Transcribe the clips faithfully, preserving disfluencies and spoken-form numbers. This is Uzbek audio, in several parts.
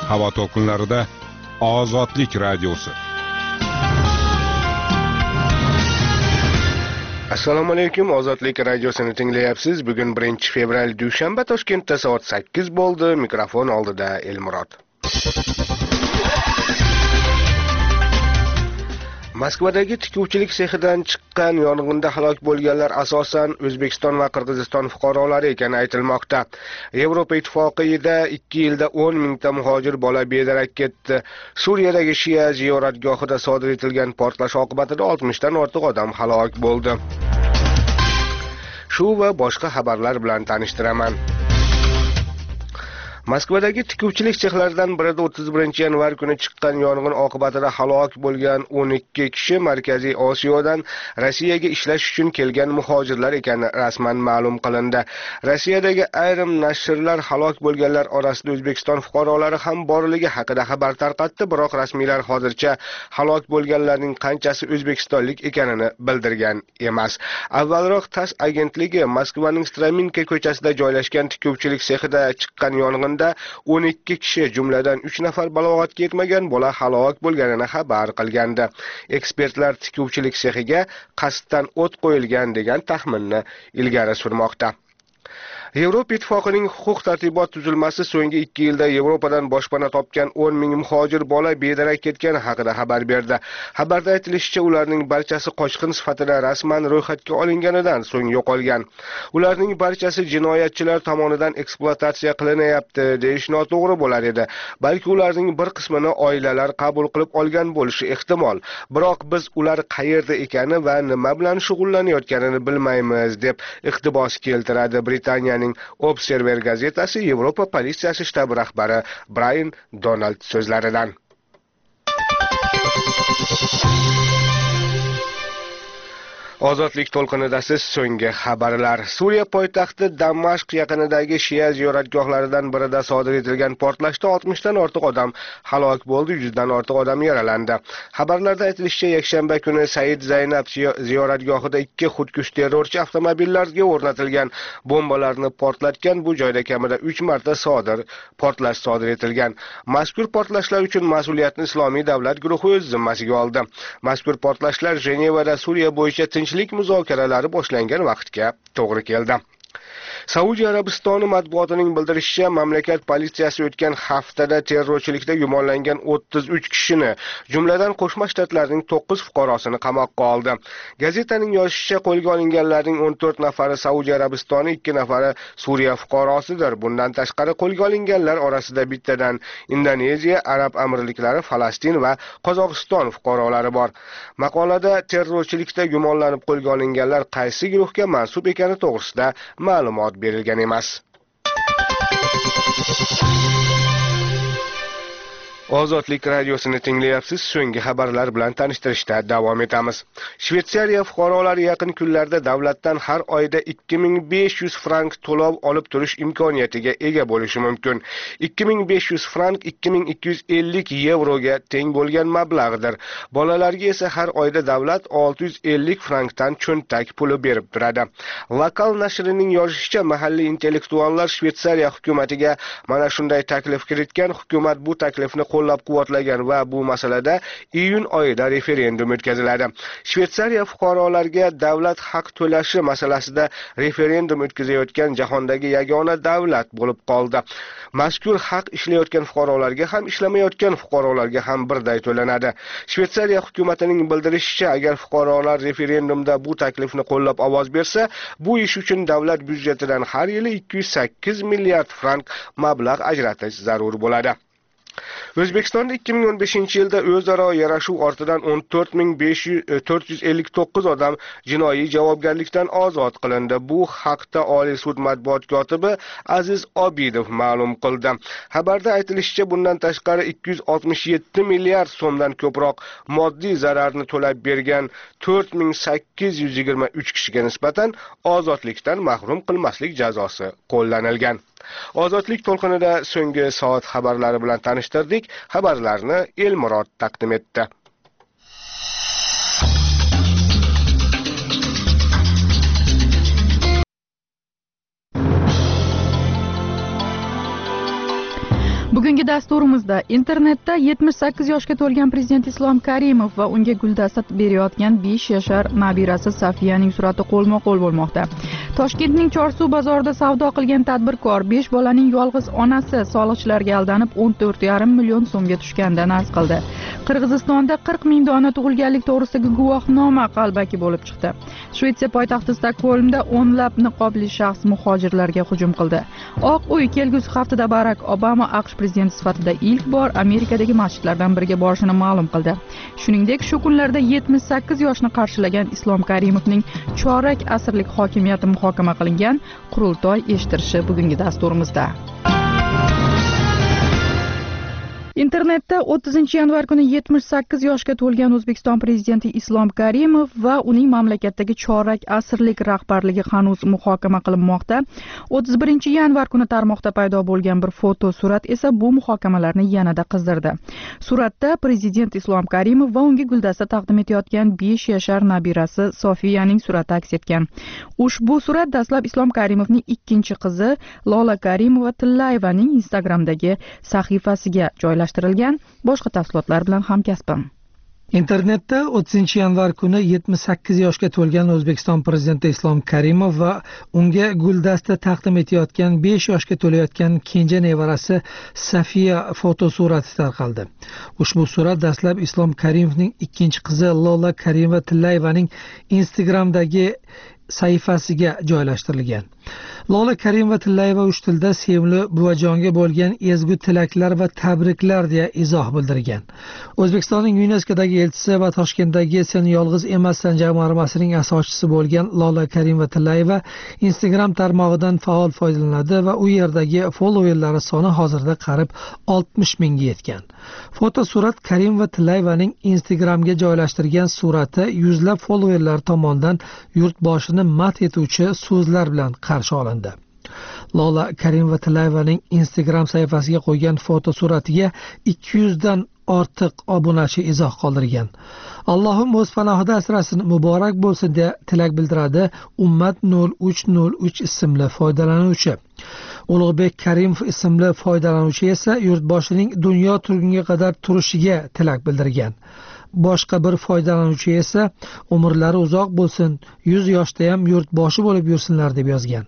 Havo to'lqinlarida Ozodlik radiosi. Assalomu alaykum, Ozodlik radiosini tinglayapsiz. Bugun birinchi fevral dushanba, Toshkentda soat sakkiz bo'ldi. Mikrofon oldida Elmurod. Moskvadagi tikuvchilik sexidan chiqqan yong'inda halok bo'lganlar asosan O'zbekiston va Qirg'iziston fuqarolari ekani aytilmoqda. Yevropa ittifoqida ikki yilda o'n mingta muhojir bola bedarak ketdi. Suriyadagi Shia ziyoratgohida sodir etilgan portlash oqibatida oltmishdan ortiq odam halok bo'ldi. Shu va boshqa xabarlar bilan tanishtiraman. Moskvadagi tikuvchilik sexlaridan birida o'ttiz birinchi yanvar kuni chiqqan yong'in oqibatida halok bo'lgan o'n ikki kishi Markaziy Osiyodan Rossiyaga ishlash uchun kelgan muhojirlar ekani rasman ma'lum qilindi. Rossiyadagi ayrim nashrlar halok bo'lganlar orasida O'zbekiston fuqarolari ham borligi haqida xabar tarqatdi, biroq rasmiylar hozircha halok bo'lganlarning qanchasi o'zbekistonlik ekanini bildirgan emas. Avvalroq TASS agentligi Moskvaning Straminka ko'chasida joylashgan tikuvchilik sexida chiqqan yong'in o'n ikki kishi, jumladan uch nafar balog'atga yetmagan bola halok bo'lganini xabar qilgandi. Ekspertlar tikuvchilik sexiga qasddan o't qo'yilgan degan taxminni ilgari surmoqda. Yevropa ittifoqining huquq tartibot tuzilmasi so'nggi ikki yilda Yevropadan boshpana topgan o'n ming muhojir bola bedarak ketgani haqida xabar berdi. Xabarda aytilishicha, ularning barchasi qochqin sifatida rasman ro'yxatga olinganidan so'ng yo'qolgan. Ularning barchasi jinoyatchilar tomonidan ekspluatatsiya qilinayapti deyish noto'g'ri bo'lar edi. Balki ularning bir qismini oilalar qabul qilib olgan bo'lishi ehtimol. Biroq biz ular qayerda ekani va nima bilan shug'ullanayotganini bilmaymiz, deb iqtibos keltiradi Britaniya Observer gazetasi Yevropa politsiyasi shtabi rahbari Brian Donald so'zlaridan. Ozodlik to'lqinida siz so'nggi xabarlar. Suriya poytaxti Damashq yaqinidagi Shia ziyoratgohlaridan birida sodir etilgan portlashda oltmishdan ortiq odam halok bo'ldi, yuzdan ortiq odam yaralandi. Xabarlarda aytilishicha, yakshanba kuni Said Zaynab ziyoratgohida ikki xudkush terrorchi avtomobillarga o'rnatilgan bombalarni portlatgan. Bu joyda kamida uch marta sodir portlash sodir etilgan. Mazkur portlashlar uchun mas'uliyatni Islomiy davlat guruhi o'z zimmasiga oldi. Mazkur portlashlar Jenevada Suriya bo'yicha tinchlik muzokaralari boshlangan vaqtga to'g'ri keldi. Saudiya Arabistoni matbuotining bildirishicha, mamlakat politsiyasi o'tgan haftada terrorchilikda gumonlangan o'ttiz uch kishini, jumladan Qo'shma Shtatlarning to'qqiz fuqarosini qamoqqa oldi. Gazetaning yozishicha, qo'lga olinganlarning o'n to'rt nafari Saudiya Arabistoni, ikki nafari Suriya fuqarosidir. Bundan tashqari qo'lga olinganlar orasida bittadan Indoneziya, Arab Amirliklari, Falastin va Qozog'iston fuqarolari bor. Maqolada terrorchilikda gumonlanib qo'lga olinganlar qaysi guruhga mansub ekani to'g'risida ma'lumot berilgan emas. Ozodlik radiosini tinglayapsiz. So'nggi xabarlar bilan tanishtirishda davom etamiz. Shveysariya fuqarolari yaqin kunlarda davlatdan har oyda ikki ming besh yuz frank to'lov olib turish imkoniyatiga ega bo'lishi mumkin. ikki ming besh yuz frank ikki ming ikki yuz ellik yevroga teng bo'lgan mablag'dir. Bolalarga esa har oyda davlat olti yuz ellik frankdan cho'ntak puli berib turadi. Lokal nashrining yozishicha, mahalliy intellektuallar Shveysariya hukumatiga mana shunday taklif kiritgan. Hukumat bu taklifni qo'llab-quvvatlagan va bu masalada iyun oyida referendum o'tkaziladi. Shveysariya fuqarolarga davlat haq to'lashi masalasida referendum o'tkazayotgan jahondagi yagona davlat bo'lib qoldi. Mazkur haq ishlayotgan fuqarolarga ham, ishlamayotgan fuqarolarga ham birday to'lanadi. Shveysariya hukumatining bildirishicha, agar fuqarolar referendumda bu taklifni qo'llab ovoz bersa, bu ish uchun davlat byudjetidan har yili ikki yuz sakkiz milliard frank mablag' ajratish zarur bo'ladi. O'zbekistonda ikki ming o'n beshinchi yilda o'zaro yarashuv ortidan o'n to'rt ming to'rt yuz ellik to'qqiz odam jinoiy javobgarlikdan ozod qilindi. Bu haqda Oliy sud matbuot kotibi Aziz Obidov ma'lum qildi. Xabarda aytilishicha, bundan tashqari ikki yuz oltmish yetti milliard so'mdan ko'proq moddiy zararni to'lab bergan to'rt ming sakkiz yuz yigirma uch kishiga nisbatan ozodlikdan mahrum qilmaslik jazosi qo'llanilgan. Ozodlik to'lqinida so'nggi soat xabarlari bilan tanishtirdik. Xabarlarni Elmurod taqdim etdi. Bugungi dasturimizda internetda yetmish sakkiz yoshga to'lgan prezident Islom Karimov va unga guldasta berayotgan besh yashar nabirasi Safiyaning surati qo'lma-qo'l bo'lmoqda. Toshkentning Chorsuv bozorida savdo qilgan tadbirkor besh bolaning yolg'iz onasi soliqchilarga aldanib o'n to'rt yarim million so'mga tushgandan arz qildi. Qirg'izistonda qirq ming dona tug'ilganlik to'g'risidagi guvohnoma qalbaki bo'lib chiqdi. Shvetsiya poytaxti Stokgolmda o'nlab niqobli shaxs muhojirlarga hujum qildi. Oq uy kelgusi haftada Barak Obama AQSh prezidenti sifatida ilk bor Amerikadagi masjidlardan biriga borishini ma'lum qildi. Shuningdek, shu kunlarda yetmish sakkiz yoshni qarshilagan Islom Karimovning chorak asrlik hokimiyati muhokama qilingan qurultoy eshittirishi bugungi dasturimizda. Internetda o'ttizinchi yanvar kuni yetmish sakkiz yoshga to'lgan O'zbekiston prezidenti Islom Karimov va uning mamlakatdagi chorak asrlik rahbarligi hanuz muhokama qilinmoqda. o'ttiz birinchi yanvar kuni tarmoqda paydo bo'lgan bir foto surat esa bu muhokamalarni yanada qizdirdi. Suratda prezident Islom Karimov va unga guldasta taqdim etayotgan besh yashar nabirasi Sofiyaning surati aks etgan. Ushbu surat dastlab Islom Karimovning ikkinchi qizi Lola Karimova-Tillayevaning Instagramdagi sahifasiga joylashtirilgan. Boshqa tafsilotlar bilan hamkasbim. Internetda o'ttizinchi yanvar kuni yetmish sakkiz yoshga to'lgan O'zbekiston prezidenti Islom Karimov va unga guldasta taqdim etayotgan besh yoshga to'layotgan kenja nevarasi Safiya fotosurati tarqaldi. Ushbu surat dastlab Islom Karimovning ikkinchi qizi Lola Karimova-Tillayevaning Instagramdagi sahifasiga joylashtirilgan. Lola Karimova-Tillayeva uch tilda sevimli buvajonga bo'lgan ezgu tilaklar va tabriklar deya izoh bildirgan. O'zbekistonning YuNESKOdagi elchisi va Toshkentdagi Sen yolg'iz emassan jamg'armasining asoschisi bo'lgan Lola Karimova-Tillayeva Instagram tarmog'idan faol foydalanadi va u yerdagi followerlari soni hozirda qarib oltmish mingga yetgan. Fotosurat Karimova-Tillayevaning Instagramga joylashtirgan surati yuzlab followerlar tomonidan yurtboshini madh etuvchi so'zlar bilan qarshi olindi. Lola Karimova-Tillayevaning Instagram sahifasiga qo'ygan fotosuratiga ikki yuz dan ortiq obunachi izoh qoldirgan. Allohim o'z panohida asrasin, muborak bo'lsin deya tilak bildiradi Ummat nol uch nol uch ismli foydalanuvchi. Ulug'bek Karimov ismli foydalanuvchi esa yurtboshining dunyo turgunga qadar turishiga tilak bildirgan. Boshqa bir foydalanuvchi esa umrlari uzoq bo'lsin, yuz yoshda ham yurtboshi bo'lib yursinlar deb yozgan.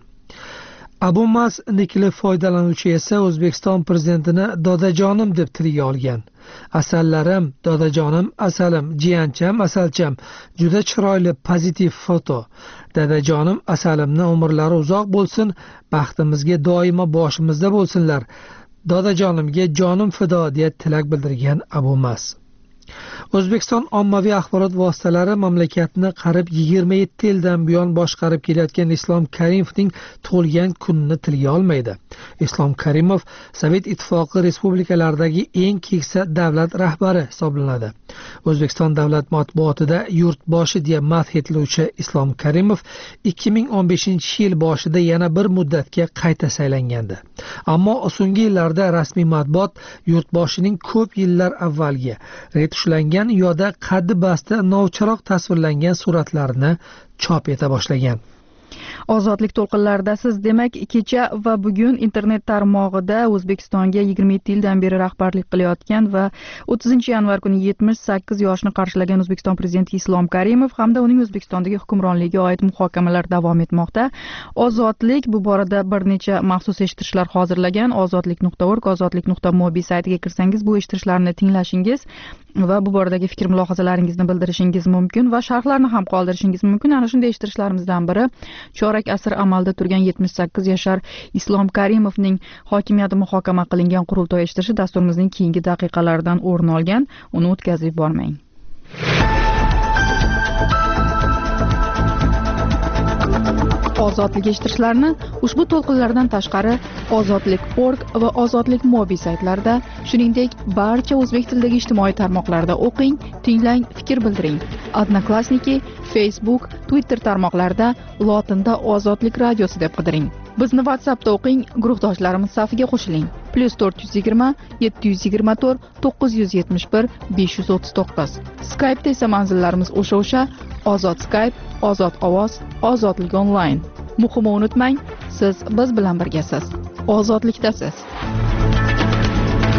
Abumas nikli foydalanuvchi esa O'zbekiston prezidentini dodajonim deb tilga olgan. Asallarim, dodajonim, asalim, jiyancham, asalcham, juda chiroyli pozitiv foto. Dadajonim, asalimni umrlari uzoq bo'lsin, baxtimizga doimo boshimizda bo'lsinlar. Dodajonimga jonim fido deya tilak bildirgan Abumas. O'zbekiston ommaviy axborot vositalari mamlakatni qarib yigirma yetti yildan buyon boshqarib kelayotgan Islom Karimovning tug'ilgan kunini tilga olmaydi. Islom Karimov Sovet ittifoqi respublikalaridagi eng keksa davlat rahbari hisoblanadi. O'zbekiston davlat matbuotida yurtboshi deya madh etiluvchi Islom Karimov ikki ming o'n beshinchi yil boshida yana bir muddatga qayta saylangandi. Ammo so'nggi yillarda rasmiy matbuot yurtboshining ko'p yillar avvalgi retushlangan yoda qaddi basta novcharoq tasvirlangan suratlarini chop eta boshlagan. Ozodlik to'lqinlaridasiz. Demak, kecha va bugun internet tarmog'ida O'zbekistonga yigirma yetti yildan beri rahbarlik qilayotgan va o'ttizinchi yanvar kuni yetmish sakkiz yoshni qarshilagan O'zbekiston prezidenti Islom Karimov hamda uning O'zbekistondagi hukmronligiga oid muhokamalar davom etmoqda. Ozodlik bu borada bir necha maxsus eshittirishlar hozirlagan. ozodlik nuqta org, ozodlik nuqta mobi saytiga kirsangiz bu eshittirishlarni tinglashingiz va bu boradagi fikr mulohazalaringizni bildirishingiz mumkin va sharhlarni ham qoldirishingiz mumkin. Ana shunday eshittirishlarimizdan biri chorak asr amalda turgan yetmish sakkiz yashar Islom Karimovning hokimiyati muhokama qilingan qurultoy eshittirishi dasturimizning keyingi daqiqalaridan o'rin olgan. Uni o'tkazib yubormang. Ozodlik eshittirishlarini ushbu to'lqinlardan tashqari ozodlik nuqta org va ozodlik mobi saytlarida, shuningdek barcha o'zbek tilidagi ijtimoiy tarmoqlarda o'qing, tinglang, fikr bildiring. Odnoklassniki, Facebook, Twitter tarmoqlarida lotinda Ozodlik radiosi deb qidiring. Bizni WhatsAppda o'qing, guruhdoshlarimiz safiga qo'shiling. plus to'rt yuz yigirma yetti yuz yigirma to'rt to'qqiz yuz yetmish bir besh yuz o'ttiz to'qqiz. Skype'da esa manzillarimiz o'sha-o'sha: Ozod Skype, Ozod ovoz, Ozodlik onlayn. Muhimi unutmang, siz biz bilan birgasiz. Ozodlikdasiz.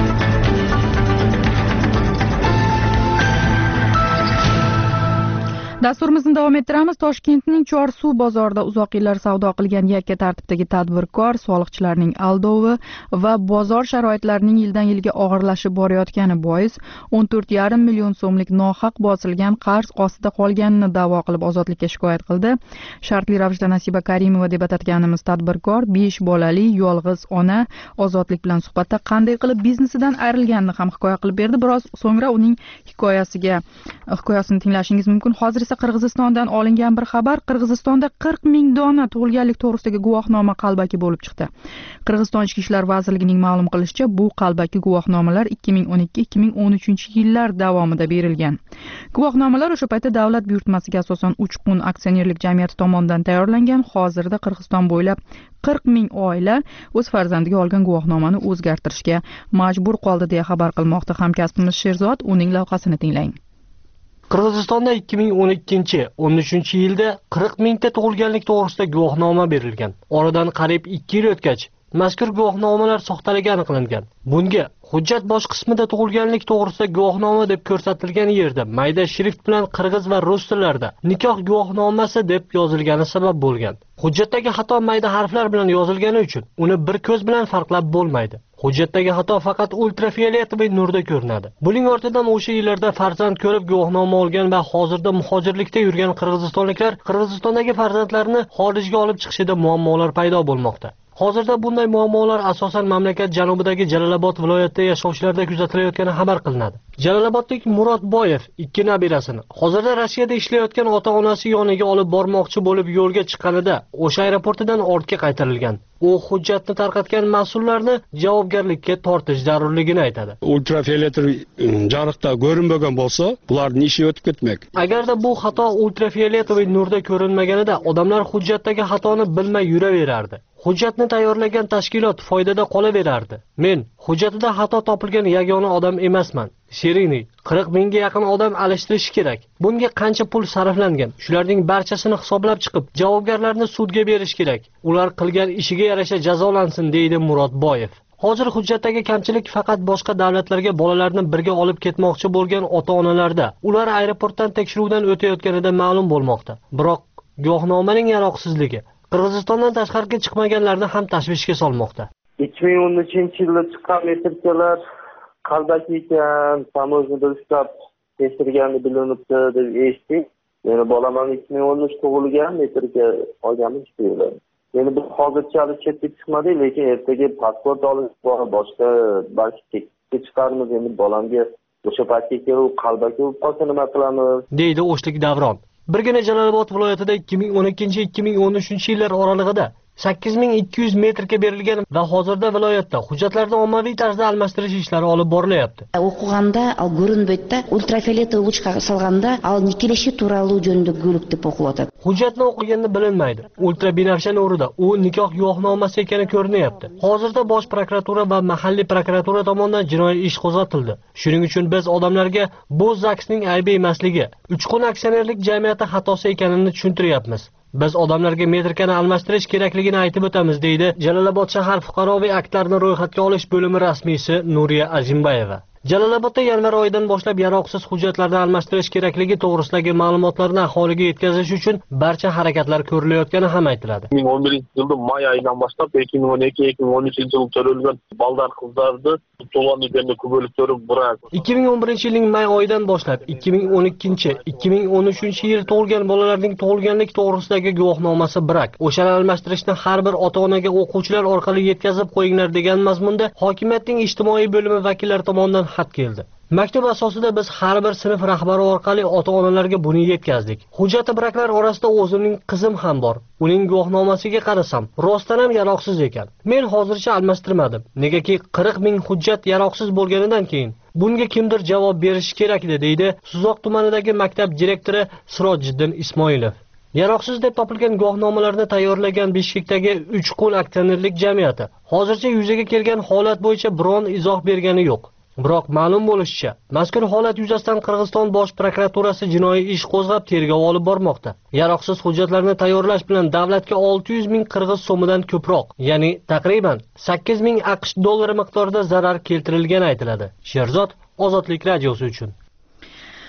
Dasturimizni davom ettiramiz. Toshkentning Chorsuv bozorida uzoq yillar savdo qilgan yakka tartibdagi tadbirkor soliqchilarning aldovi va bozor sharoitlarining yildan yilga og'irlashib borayotgani bois o'n to'rt yarim million so'mlik nohaq bosilgan qarz ostida qolganini da'vo qilib ozodlikka shikoyat qildi. Shartli ravishda Nasiba Karimova deb atayotganimiz tadbirkor besh bolali yolg'iz ona ozodlik bilan suhbatda qanday qilib biznesidan ayrilganini ham hikoya qilib berdi. Biroz so'ngra uning hikoyasiga hikoyasini tinglashingiz mumkin. Hozir esa Qirg'izistondan olingan bir xabar. Qirg'izistonda qirq ming dona tug'ilganlik to'g'risidagi guvohnoma qalbaki bo'lib chiqdi. Qirg'iziston Ichki ishlar vazirligining ma'lum qilishicha, bu qalbaki guvohnomalar ikki ming o'n ikki ikki ming o'n uchinchi yillar davomida berilgan. Guvohnomalar o'sha paytda davlat buyurtmasiga asosan Uchqun aksionerlik jamiyati tomonidan tayyorlangan. Hozirda Qirg'iziston bo'ylab qirq ming oila o'z farzandiga olgan guvohnomani o'zgartirishga majbur qoldi deya xabar qilmoqda hamkasbimiz Sherzod. Uning lavhasini tinglang. Qirg'izistonda ikki ming o'n ikkinchi o'n uchinchi yilda qirq mingta tug'ilganlik to'g'risida guvohnoma berilgan. Oradan qariyb ikki yil o'tgach, mazkur guvohnomalar soxtaligi aniqlangan. Bunga hujjat bosh qismida tug'ilganlik to'g'risida guvohnoma deb ko'rsatilgan yerda mayda shrift bilan qirg'iz va rus tillarida nikoh guvohnomasi deb yozilgani sabab bo'lgan. Hujjatdagi xato mayda harflar bilan yozilgani uchun uni bir ko'z bilan farqlab bo'lmaydi. Hujjatdagi xato faqat ultrafioletli nurda ko'rinadi. Buning ortidan o'sha yillarda farzand ko'rib guvohnoma olgan va hozirda muhojirlikda yurgan qirg'izistonliklar Qirg'izistondagi farzandlarini xorijga olib chiqishida muammolar paydo bo'lmoqda. Hozirda bunday muammolar asosan mamlakat janubidagi Jalolobod viloyatida yashovchilarda kuzatilayotgani xabar qilinadi. Jalolobodlik Murod Boyev ikki nabirasini hozirda Rossiyada ishlayotgan ota-onasi yoniga olib bormoqchi bo'lib yo'lga chiqqanida o'sha aeroportidan ortga qaytarilgan. U hujjatni tarqatgan mas'ullarni javobgarlikka tortish zarurligini aytadi. Ultrafioletli jarliqda ko'rinmagan bo'lsa, bularning ishi o'tib ketmak. Agarda bu xato ultrafioletli nurda ko'rinmaganida odamlar hujjatdagi xatoni bilmay yuraverardi. Hujjatni tayyorlagan tashkilot foydada qolaverardi. Men hujjatida xato topilgan yagona odam emasman. Sherini qirq mingga yaqin odam alishtirish kerak. Bunga qancha pul sarflangan? Shularning barchasini hisoblab chiqib, javobgarlarni sudga berish kerak. Ular qilgan ishiga yarasha jazolansin, deydi Murod Boyev. Hozir hujjatdagi kamchilik faqat boshqa davlatlarga bolalarni birga olib ketmoqchi bo'lgan ota-onalarda. Ular aeroportdan tekshiruvdan o'tayotganida ma'lum bo'lmoqda. Biroq guvohnomaning yaroqsizligi Qirg'izistondan tashqariga chiqmaganlarni ham tashvishga solmoqda. ikki ming o'n uchinchi yilda chiqqan metrikalar qalbaki ekan, tamoznida ushlab tekshirgani bilinibdi deb eshitdik. Meni bolam ham ikki ming o'n uch tug'ilgan, metrika olganmiz shu yili. Meni bu hozircha chetga chiqmadi, lekin ertaga pasport olish bor, boshqa balki chiqarmiz. Endi bolamga o'sha paytga kelib qalbaki bo'lib qolsa nima qilamiz? Deydi O'shlik Davron. Birgina Jalolobod viloyatida ikki ming o'n ikkinchi ikki ming o'n uchinchi yillar oralig'ida sakkiz ming ikki yuz metrga berilgan va hozirda viloyatda hujjatlarni ommaviy tarzda almashtirish ishlari olib borilyapti. O'qiganda al ko'rinmaydi, ultrafioletli luchka solganda al nikeleshi turali jönünde gülük deb o'qilyapti. Hujjatni o'qiganda bilinmaydi. Ultrabinafsha nurida u nikoh guvohnomasi ekani ko'rinyapti. Hozirda bosh prokuratura va mahalliy prokuratura tomonidan jinoiy ish qo'zg'atildi. Shuning uchun biz odamlarga bu zaksning aybi emasligi, Uchqun aksionerlik jamiyati xatosi ekanini tushuntiryapmiz. Biz odamlarga metrikani almashtirish kerakligini aytib o'tamiz, deydi Jalolobod shahar fuqaroviy aktlarni ro'yxatga olish bo'limi rasmiysi Nuriya Azimbayeva. Jalolobodda yanvar oyidan boshlab yaroqsiz hujjatlarni almashtirish kerakligi to'g'risidagi ma'lumotlarni aholiga yetkazish uchun barcha harakatlar ko'rilayotgani ham aytiladi. ikki ming o'n birinchi yilda may oyidan boshlab ikki ming o'n ikki ikki ming o'n uchinchi yil to'lgan baldar qizlarni to'lonni endi ko'balik ko'rib burar. ikki ming o'n birinchi yilning may oyidan boshlab ikki ming o'n ikkinchi ikki ming o'n uchinchi yil tug'ilgan bolalarning tug'ilganlik to'g'risidagi guvohnomasi brak. O'shani almashtirishni har bir ota-onaga o'quvchilar orqali yetkazib qo'yinglar degan mazmunda hokimiyatning ijtimoiy bo'limi vakillari tomonidan xat keldi. Maktub asosida biz har bir sinf rahbari orqali ota-onalarga buni yetkazdik. Hujjati braklar orasida o'zimning qizim ham bor. Uning guvohnomasiga qarasam, rostdan ham yaroqsiz ekan. Men hozircha almashtirmadim. Negaki qirq ming hujjat yaroqsiz bo'lganidan keyin bunga kimdir javob berishi kerak edi, deydi Suzoq tumanidagi maktab direktori Sirojiddin Ismoilov. Yaroqsiz deb topilgan guvohnomalarni tayyorlagan Bishkekdagi Uchqun aksionerlik jamiyati hozircha yuzaga kelgan holat bo'yicha biron izoh bergani yo'q. Biroq ma'lum bo'lishicha, mazkur holat yuzasidan Qirg'iziston bosh prokuraturasi jinoiy ish qo'zg'ab tergov olib bormoqda. Yaroqsiz hujjatlarni tayyorlash bilan davlatga olti yuz ming qirg'iz so'midan ko'proq, ya'ni taqriban sakkiz ming AQSh dollari miqdorida zarar keltirilgani aytiladi. Sherzod, Ozodlik radiosi uchun.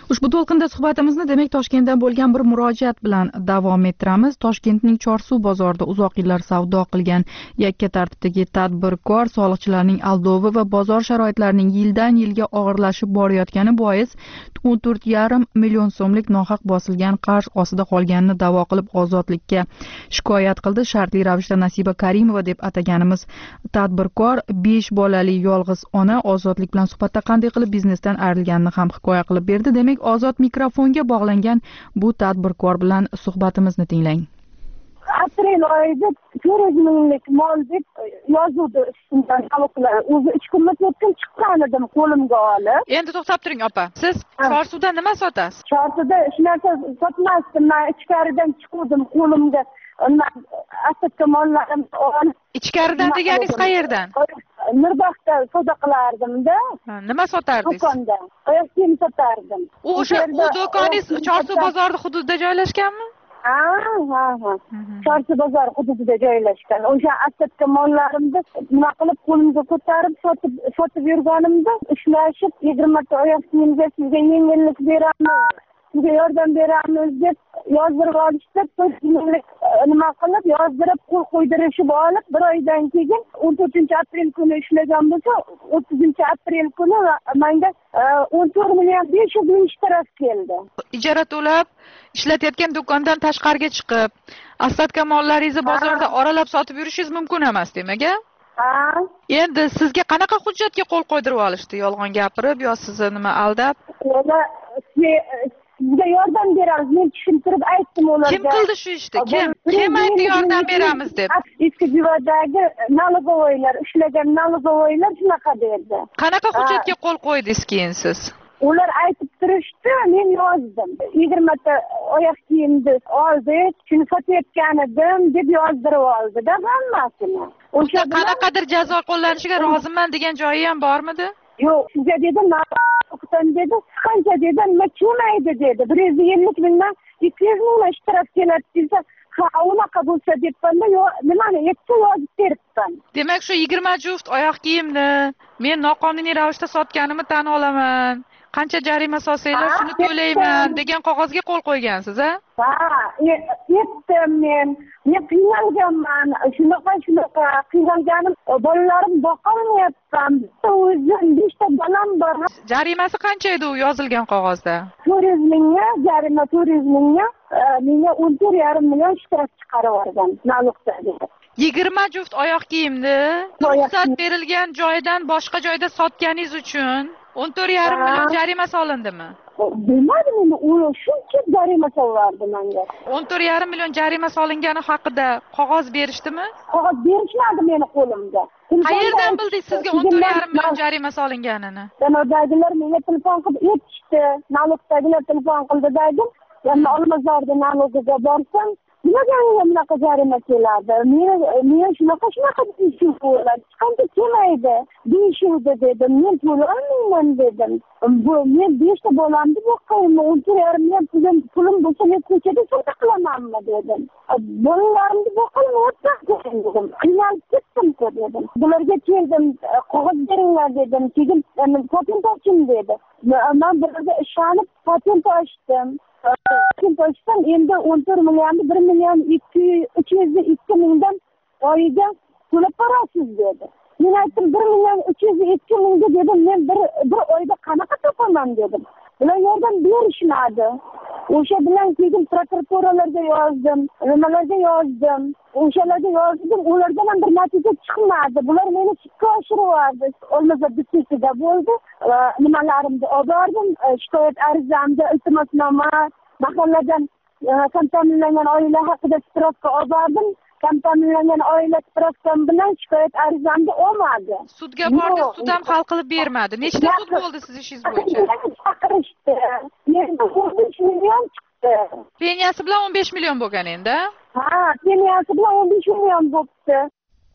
Ushbu to'lqinda suhbatimizni demak Toshkentdan bo'lgan bir murojaat bilan davom ettiramiz. Toshkentning Chorsuv bozorida uzoq yillar savdo qilgan yakka tartibdagi tadbirkor soliqchilarning aldovi va bozor sharoitlarining yildan yilga og'irlashib borayotgani bois o'n to'rt yarim million so'mlik nohaq bosilgan qarz ostida qolganini da'vo qilib ozodlikka shikoyat qildi. Shartli ravishda Nasiba Karimova deb ataganimiz tadbirkor besh bolali yolg'iz ona ozodlik bilan suhbatda qanday qilib biznesdan ayrilganini ham hikoya qilib berdi. Demak, ozod mikrofonga bog'langan bu tadbirkor bilan suhbatimizni tinglang. Aprel oyida to'rt minglik mol deb yozuvdi ustidan taloqlar. O'zi uch kunlik o'tgan chiqqan edim qo'limga olib. Endi to'xtab turing opa. Siz Chorsuvda nima sotasiz? Chorsuvda hech narsa sotmasdim. Men ichkaridan chiqdim qo'limga. Asabga mollarimni olib. Ichkaridan deganingiz qayerdan? Nurbaxtda savdo qilardim-da. Nima sotardingiz? Do'konda. Oyoq kiyim sotardim. U o'sha do'koningiz Chorsuv bozori hududida joylashganmi? Ha, ha, ha. Chorsu bozor hududida joylashgan. O'sha asabga mollarimni nima qilib qo'limga ko'tarib sotib sotib yurganimda ushlashib yigirma ta oyoq kiyimga sizga yengillik beramiz, sizga yordam beramiz deb yozdirib olishdi. Nima qilib yozdirib qo'l qo'ydirishib olib bir oydan keyin o'n to'rtinchi aprel kuni ishlagan bo'lsa, o'ttizinchi aprel kuni menga o'n to'rt million besh yuz ming shtarof keldi. Ijara to'lab ishlatayotgan do'kondan tashqariga chiqib, asabga mollaringizni bozorda oralab sotib yurishingiz mumkin emas, demak, a? Ha. Endi sizga qanaqa hujjatga qo'l qo'ydirib olishdi? Yolg'on gapirib yo sizni nima aldab? Sizga yordam beramiz. Men tushuntirib aytdim ularga. Kim qildi shu ishni? Kim? Kim aytdi yordam beramiz deb? Eski jivadagi налоговойlar, ishlagan налоговойlar shunaqa derdi. Qanaqa hujjatga qo'l qo'ydingiz keyin siz? Ular aytib turishdi, men yozdim. yigirma ta oyoq kiyimni oldik, shuni sotayotgan edim deb yozdirib oldi-da hammasini. O'sha qanaqadir jazo qo'llanishiga roziman degan joyi ham bormidi? Yo'q, sizga dedim, o'qitan dedi, qancha dedim, nima kelmaydi dedi. bir yuz ellik mingdan ikki yuz ming ishtirok keladi desa, ha, unaqa bo'lsa debman-da, yo'q, nimani yetsa yozib beribman. Demak, shu yigirma juft oyoq kiyimni men noqonuniy ravishda sotganimni tan olaman. Qancha jarima solsanglar shuni to'layman degan qog'ozga qo'l qo'ygansiz, a? Ha, yetdim men. Men qiynalganman. Shunaqa shunaqa qiynalganim, bolalarim boqolmayapman. O'zim beshta bolam bor. Jarimasi qancha edi u yozilgan qog'ozda? to'rt yuz mingga, jarima to'rt yuz mingga, menga o'n to'rt yarim million shtarof chiqarib yuborgan налогdagi. yigirma juft oyoq kiyimni ruxsat berilgan joydan boshqa joyda sotganingiz uchun o'n to'rt yarim million jarima solindimi? Bilmadim endi, u shuncha jarima solardi menga. o'n to'rt yarim million jarima solingani haqida qog'oz berishdimi? Qog'oz berishmadi meni qo'limda. Qayerdan bildingiz sizga o'n to'rt yarim million jarima solinganini? Sanodagilar menga telefon qilib aytishdi. налогdagilar telefon qildi dedim. Yana Olmazorda налогga borsam, nimaga bunaqa jarima keladi? Men men shunaqa shunaqa ishim bo'ladi. Qancha kelmaydi? Deyishuvdi dedim. Men to'layman dedim. Bu men beshta bolamni boqayman. o'n to'rt yarim million pulim pulim bo'lsa men ko'chada savdo qilamanmi dedim. Bolalarimni boqolmayapman dedim. Qiynalib ketdim dedim. Bularga keldim, qog'oz beringlar dedim. Keyin patent oching dedi. Men bularga ishonib patent ochdim. Patent ochsam endi o'n to'rt million bir million uch yuz ikki mingdan oyiga to'lab borasiz dedi. Men aytdim bir million uch yuz ikki mingga dedim, men bir bir oyda qanaqa topaman dedim. Ular yordam berishmadi. O'sha bilan keyin prokuraturalarga yozdim, nimalarga yozdim. O'shalarga yozdim, ulardan ham bir natija chiqmadi. Bular meni sudga oshirib olmasa bitishida bo'ldi. Nimalarimni olib bordim, shikoyat arizamda iltimosnoma, mahalladan kontaminlangan oila haqida spravka olib bordim. Kontaminlangan oila spravkam bilan shikoyat arizamni olmadi. Sudga bordi, sud ham hal qilib bermadi. Nechta sud bo'ldi siz ishingiz bo'yicha? Chaqirishdi. Endi o'n besh million chiqdi. Pensiyasi bilan o'n besh million bo'lgan endi. Ha, pensiyasi bilan o'n besh million bo'libdi.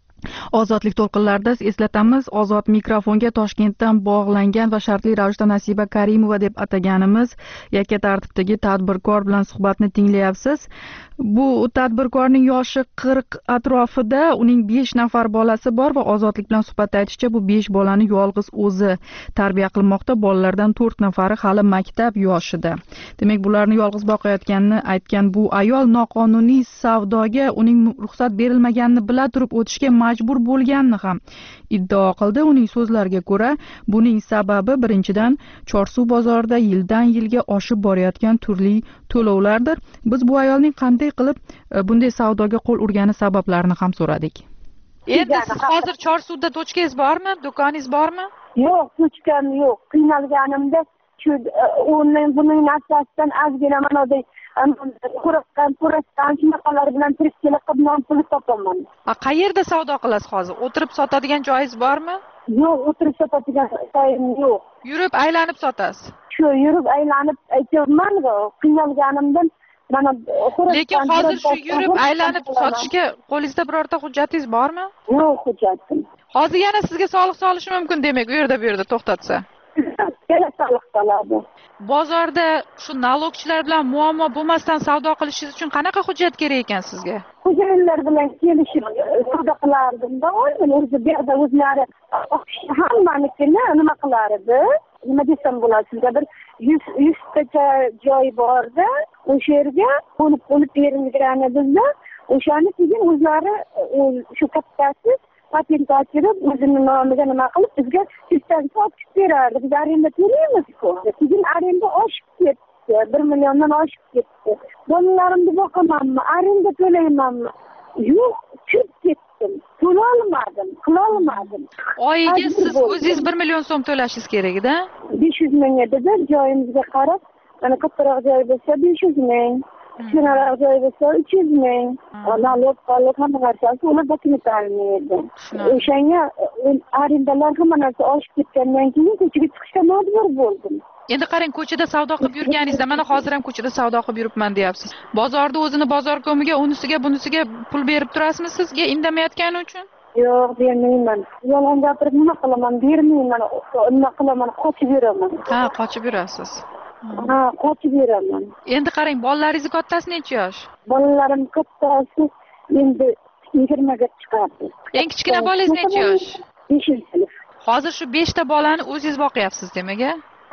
Ozodlik to'lqinlarida eslatamiz, ozod mikrofonga Toshkentdan bog'langan va shartli ravishda Nasiba Karimova deb ataganimiz yakka tartibdagi tadbirkor bilan suhbatni tinglayapsiz. Bu tadbirkorning yoshi qirq atrofida, uning besh nafar bolasi bor va Ozodlik bilan suhbatda aytishicha, bu besh bolani yolg'iz o'zi tarbiya qilmoqda. Bolalardan to'rt nafari hali maktab yoshida. Demak, bularni yolg'iz boqayotganini aytgan bu ayol noqonuniy savdoga uning ruxsat berilmaganini bila turib o'tishga majbur bo'lganini ham iddao qildi. Uning so'zlariga ko'ra, buning sababi birinchidan Chorsuv bozorida yildan yilga oshib borayotgan turli to'lovlardir. Biz bu ayolning qanday qilib bunday savdoga qo'l urgani sabablarini ham so'radik. Endi siz hozir Chorsuvda to'chkangiz bormi? Do'koningiz bormi? Yo'q, to'chkam yo'q. Qiynalganimda shu uning buning narsasidan ozgina mana bunday qo'rqqan, qo'rqqan shunaqalar bilan tirikchilik qilib non pul topaman. A qayerda savdo qilasiz hozir? O'tirib sotadigan joyingiz bormi? Yo'q, o'tirib sotadigan joyim yo'q. Yurib aylanib sotasiz? Shu yurib aylanib aytyapman, qiynalganimdan mana lekin hozir shu yurib aylanib sotishga qo'lingizda birorta hujjatingiz bormi? Yo'q, hujjatim. Hozir yana sizga soliq solishi mumkin, demak, u yerda bu yerda to'xtatsa. Yana soliq soladi. Bozorda shu nalogchilar bilan muammo bo'lmasdan savdo qilishingiz uchun qanaqa hujjat kerak ekan sizga? Xo'jayinlar bilan kelishib savdo qilardim-da, o'zi bu yerda o'zlari hammanikini nima qilar edi? Nima desam bo'ladi, sizga bir yuz tacha joy borda, o'sha yerga bo'lib bo'lib berilgan bizda, o'shani keyin o'zlari shu kattasi patent ochirib, o'zini nomiga nima qilib bizga sizdan sotib berardi. Biz arenda to'laymiz-ku. Keyin arenda oshib ketdi, bir milliondan oshib ketdi. Bolalarimni boqamanmi, arenda to'laymanmi? Yo'q, chib ketdim. To'lolmadim, qilolmadim. Oyiga siz o'zingiz bir million so'm to'lashingiz kerak-da? besh yuz ming edi-da, joyimizga qarab, mana kattaroq joy bo'lsa besh yuz ming, kichkinaroq joy bo'lsa uch yuz ming. Nalog, nalog hamma narsasi ular dokumentalmaydi. O'shanga arendalar hamma narsa oshib ketgandan keyin ko'chaga chiqishga majbur bo'ldim. Endi qarang, ko'chada savdo qilib yurganingizda, mana hozir ham ko'chada savdo qilib yuribman deyapsiz. Bozorda o'zini bozor ko'miga, unisiga, bunisiga pul berib turasizmi sizga indamayotgani uchun? Yo'q, bermayman. Yolg'on gapirib nima qilaman? Bermayman. Nima qilaman? Qochib yuraman. Ha, qochib yurasiz. Ha, qochib yuraman. Endi qarang, bolalaringiz kattasi necha yosh? Bolalarim kattasi endi yigirmaga chiqadi. Eng kichkina bolangiz necha yosh? beshinchi sinf. Hozir shu beshta bolani o'zingiz boqyapsiz, demak-a?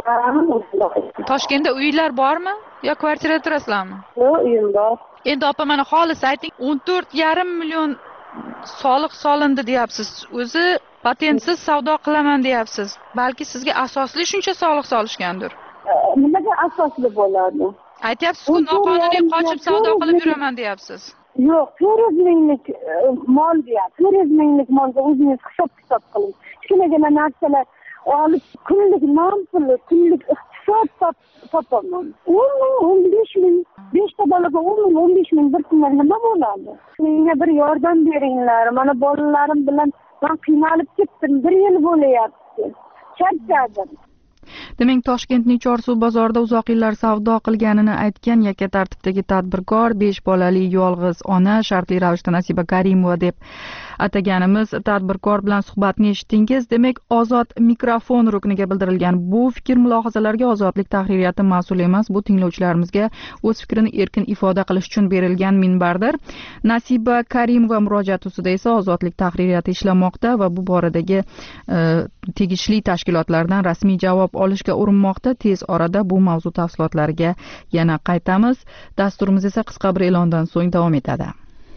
Toshkentda uylar bormi yo kvartirada turasizlarmi? Yo'q, uyim bor. Endi opa, mana xolis ayting, o'n to'rt yarim million soliq solindi deyapsiz. O'zi patentsiz savdo qilaman deyapsiz. Balki sizga asosli shuncha soliq solishgandir. Nimaga asosli bo'ladi? Aytyapsiz-ku, noqonuniy qochib savdo qilib yuraman deyapsiz. Yo'q, to'rt yuz minglik mol deyapti. to'rt yuz minglik molga o'zingiz hisob-kitob qiling. Kichkinagina narsalar olib kunlik non puli, kunlik iqtisod topaman. o'n ming, o'n besh ming, beshta bolaga o'n ming, o'n besh ming bir kunlar nima bo'ladi? Menga bir yordam beringlar. Mana bolalarim bilan men qiynalib ketdim. Bir yil bo'layapti. Charchadim. Demak, Toshkentning Chorsuv bozorida uzoq yillar savdo qilganini aytgan yakka tartibdagi tadbirkor, besh bolali yolg'iz ona, shartli ravishda Nasiba Karimova deb ataganimiz tadbirkor bilan suhbatni eshitdingiz. Demak, Ozod mikrofon rukniga bildirilgan bu fikr mulohazalarga Ozodlik tahririyati mas'ul emas. Bu tinglovchilarimizga o'z fikrini erkin ifoda qilish uchun berilgan minbardir. Nasiba Karimova murojaati ustida esa Ozodlik tahririyati ishlamoqda va bu boradagi e, tegishli tashkilotlardan rasmiy javob olishga urinmoqda. Tez orada bu mavzu tafsilotlariga yana qaytamiz. Dasturimiz esa qisqa bir e'londan so'ng davom etadi.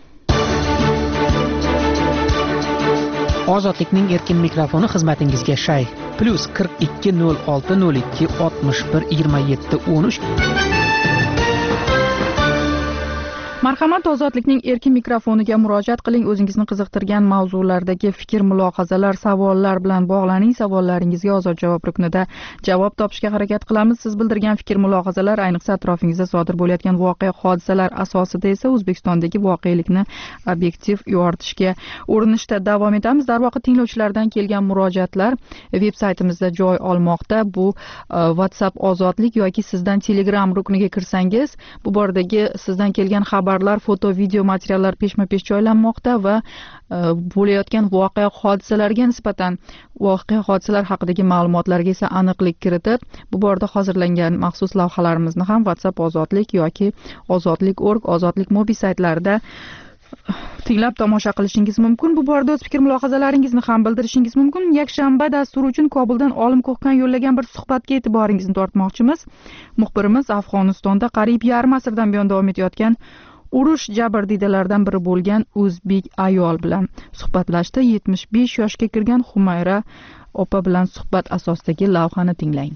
Ozodlikning erkin mikrofoni xizmatingizga shay. Plus qirq ikki nol olti nol ikki oltmish bir yigirma yetti o'n uch. Marhamat, Ozodlikning erkin mikrofoniga murojaat qiling. O'zingizni qiziqtirgan mavzulardagi fikr, mulohazalar, savollar bilan bog'laning. Savollaringizga Ozod javob ruknida javob topishga harakat qilamiz. Siz bildirgan fikr, mulohazalar, ayniqsa atrofingizda sodir bo'layotgan voqea, hodisalar asosida esa O'zbekistondagi voqelikni obyektiv yoritishga urinishda davom etamiz. Darvoqe, tinglovchilardan kelgan murojaatlar veb-saytimizda joy olmoqda. Bu WhatsApp Ozodlik yoki sizdan Telegram rukniga kirsangiz, bu boradagi sizdan kelgan xabar xabarlar, foto, video materiallar peshma-pesh joylanmoqda va bo'layotgan voqea hodisalarga nisbatan voqea hodisalar haqidagi ma'lumotlarga esa aniqlik kiritib, bu borada hozirlangan maxsus lavhalarimizni ham WhatsApp Ozodlik yoki ozodlik nokta org, ozodlik mobi saytlarida tinglab tomosha qilishingiz mumkin. Bu borada o'z fikr mulohazalaringizni ham bildirishingiz mumkin. Yakshanba dasturi uchun Kobuldan Olim Ko'hkan yo'llagan bir suhbatga e'tiboringizni tortmoqchimiz. Muxbirimiz Afg'onistonda qariyb yarim asrdan buyon davom etayotgan urush jabrdiydalardan biri bo'lgan o'zbek ayol bilan suhbatlashdi. yetmish besh yoshga kirgan Humayra opa bilan suhbat asosidagi lavhani tinglang.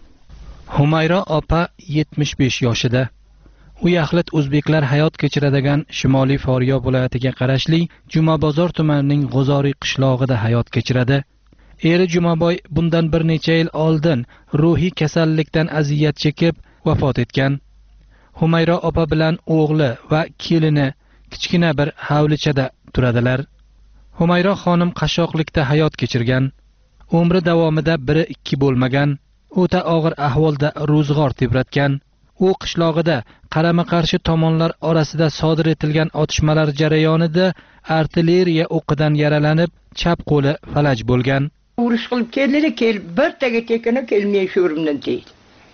Humayra opa yetmish besh yoshida. U yaxlit o'zbeklar hayot kechiradigan Shimoliy Faryob viloyatiga qarashli Jumabozor tumanining G'ozoriy qishlog'ida hayot kechiradi. Eri Jumaboy bundan bir necha yil oldin ruhiy kasallikdan aziyat chekib vafot etgan. Humayra opa bilan o'g'li va kelini kichkina bir hovlichada turadilar. Humayra xonim qashshoqlikda hayot kechirgan. Umri davomida biri ikki bo'lmagan, o'ta og'ir ahvolda ro'zg'or tebratgan. U qishlog'ida qarama-qarshi tomonlar orasida sodir etilgan otishmalar jarayonida artilleriya o'qidan yaralanib, chap qo'li falaj bo'lgan. Urush qilib keldi, kelib bir taga tekini kelmay sho'rimdan tegdi.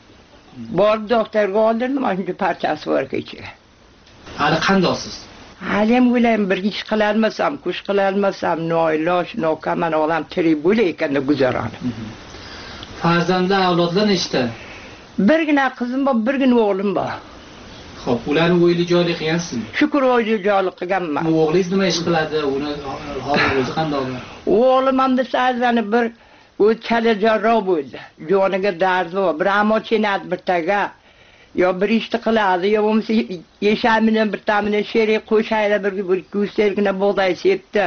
Borib doktorga oldirdim, mana shu parchasi bor ichida. Hali qandosiz? Hali ham o'ylayman, bir ish qilolmasam, kush qilolmasam, noiloj, nokaman olam tirik bo'lar ekanda guzaronim. Farzandlar, avlodlar nechta? Birgina qizim bor, birgina o'g'lim bor. Xo'p, ularni o'yli joyli qilgansizmi? Shukur o'yli joyli qilganman. O'g'lingiz nima ish qiladi? Uni hozir o'zi qanday? O'g'lim ham desazani bir u chala jarroh bo'ldi. Joniga dardi bor. Bir ammo chenat bir taga yo bir ishni qiladi, yo bo'lmasa yeshamini bir tamini sherik qo'shayla bir bir ko'stergina bug'doy sepdi.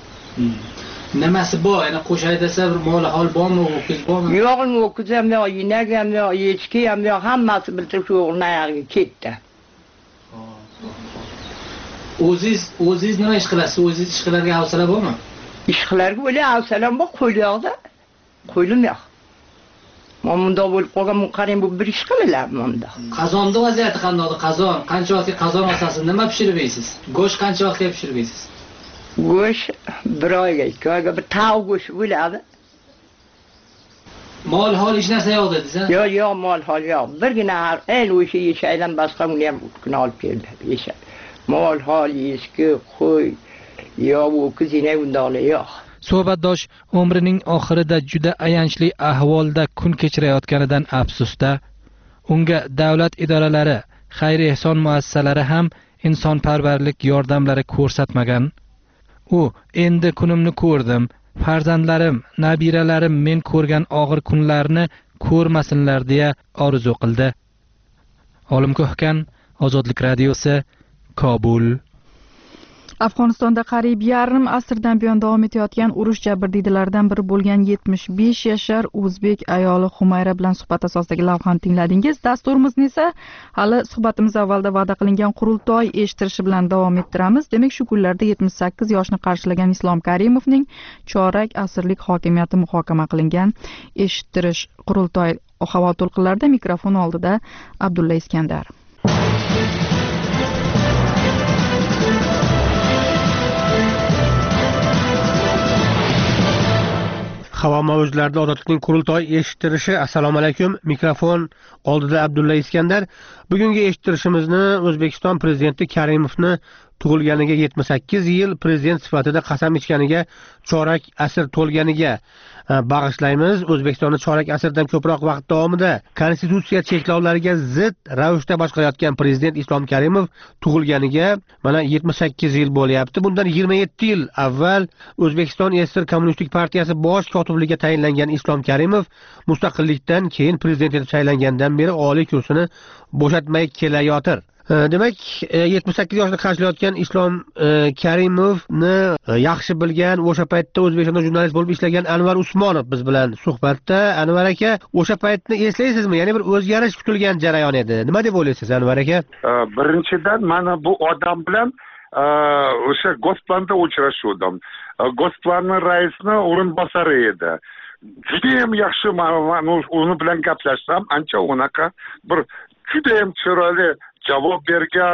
Nimasi bor? Yana qo'shay desa bir mol hol bormi, ho'kiz bormi? Yo'q, ho'kiz ham yo'q, yinak ham yo'q, echki ham yo'q, hammasi biltirib shu o'g'ilning oyog'iga ketdi. O'zingiz, o'zingiz nima ish qilasiz? O'zingiz ishqilarga hafsala bormi? Ishqilarga o'li hafsalam bor, qo'yliyoqda. Qo'ylim yo'q. Men bunda bo'lib qolgan, qarang bu bir ish qilalarmi bunda? Qazonda vaziyati qanday? Qazon, qancha vaqtga qazon osasiz? Nima pishirmaysiz? Go'sht qancha vaqtga pishirmaysiz? Go'sht bir oyga, ikki oyga bir tavuq go'shti bo'ladi. Mol hol hech narsa yo'q dedingiz-a? Yo'q, yo'q, mol hol yo'q. Birgina har el o'sha yeshaydan boshqa uni ham kun olib keldi. Yesha. Mol hol, echki, qo'y, yo'q, ho'kiz yana undoqlar yo'q. Suhbatdosh umrining oxirida juda ayanchli ahvolda kun kechirayotganidan afsusda. Unga davlat idoralari, xayriya ehson muassasalari ham insonparvarlik yordamlari ko'rsatmagan. U endi kunimni ko'rdim. Farzandlarim, nabiralarim men ko'rgan og'ir kunlarni ko'rmasinlar deya orzu qildi. Olim Ko'hkan, Ozodlik radiosi, Kobul. Afg'onistonda qariyb yarim asrdan buyon davom etayotgan urush jabrdiydalardan biri bo'lgan yetmish besh yashar o'zbek ayoli Humayra bilan suhbat asosidagi lavhani tingladingiz. Dasturimizni esa hali suhbatimiz avvalda va'da qilingan qurultoy eshittirishi bilan davom ettiramiz. Demak, shu kunlarda yetmish sakkiz yoshni qarshilagan Islom Karimovning chorak asrlik hokimiyati muhokama qilingan eshittirish qurultoy havo to'lqinlarida mikrofon oldida Abdulla Iskandar. Havo mavjlarida ozodlikning qurultoy eshittirishi. Assalomu alaykum. Mikrofon oldida Abdulla Iskandar. Bugungi eshittirishimizni O'zbekiston prezidenti Karimovni tug'ilganiga yetmish sakkiz yil, prezident sifatida qasam ichganiga chorak asr to'lganiga bag'ishlaymiz. O'zbekistonni chorak asrdan ko'proq vaqt davomida konstitutsiya cheklovlariga zid ravishda boshqarayotgan prezident Islom Karimov tug'ilganiga mana yetmish sakkiz yil bo'lyapti. Bundan yigirma yetti yil avval O'zbekiston S S R Kommunistik partiyasi bosh kotibligiga tayinlangan Islom Karimov mustaqillikdan keyin prezident etib saylangandan beri oliy kursini bo'shatmay kelayotir. Demak, yetmish sakkiz yoshni qarshilayotgan Islom Karimovni yaxshi bilgan, o'sha paytda O'zbekistonda jurnalist bo'lib ishlagan Anvar Usmonov biz bilan suhbatda. Anvar aka, o'sha paytni eslaysizmi? Ya'ni bir o'zgarish kutilgan jarayon edi. Nima deb o'ylaysiz, Anvar aka? Birinchidan, mana bu odam bilan o'sha Gosplanda uchrashuvdim. Gosplanning raisini o'rinbosari edi. Juda ham yaxshi, uni bilan gaplashsam, ancha unaqa bir juda ham chiroyli javob bergan,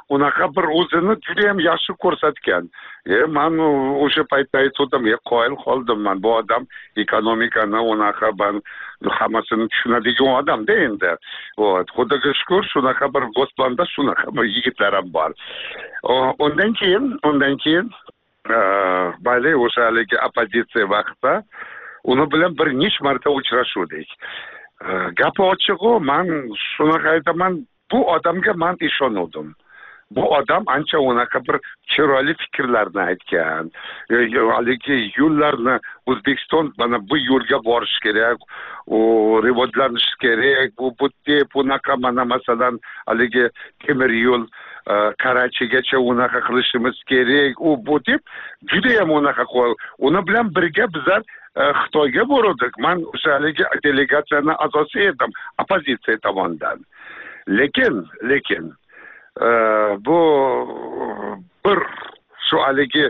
unaqa bir o'zini juda ham yaxshi ko'rsatgan. E men o'sha paytda aytdim, e qoyil qoldim men. Bu odam ekonomikani unaqa ben hammasini tushunadigan odam-da endi. Vot, Xudoga shukr, shunaqa bir Gospanda shunaqa bir yigitlar ham bor. Undan keyin, undan keyin bali o'sha haligi oppozitsiya vaqtida uni bilan bir necha marta uchrashuvdik. Gapi ochig'i, men shunaqa aytaman, bu odamga men ishonuvdim. Bu odam ancha unaqa bir chiroyli fikrlarni aytgan. Haligi yo'llarni O'zbekiston mana bu yo'lga borish kerak, u rivojlanish kerak, bu bu deb unaqa mana masalan haligi temir yo'l Karachigacha unaqa qilishimiz kerak, u bu deb juda ham unaqa qo'l. Uni bilan birga bizlar Xitoyga bordik. Men o'sha haligi delegatsiyani a'zosi edim, oppozitsiya tomonidan. Lekin, lekin bu bir shu haligi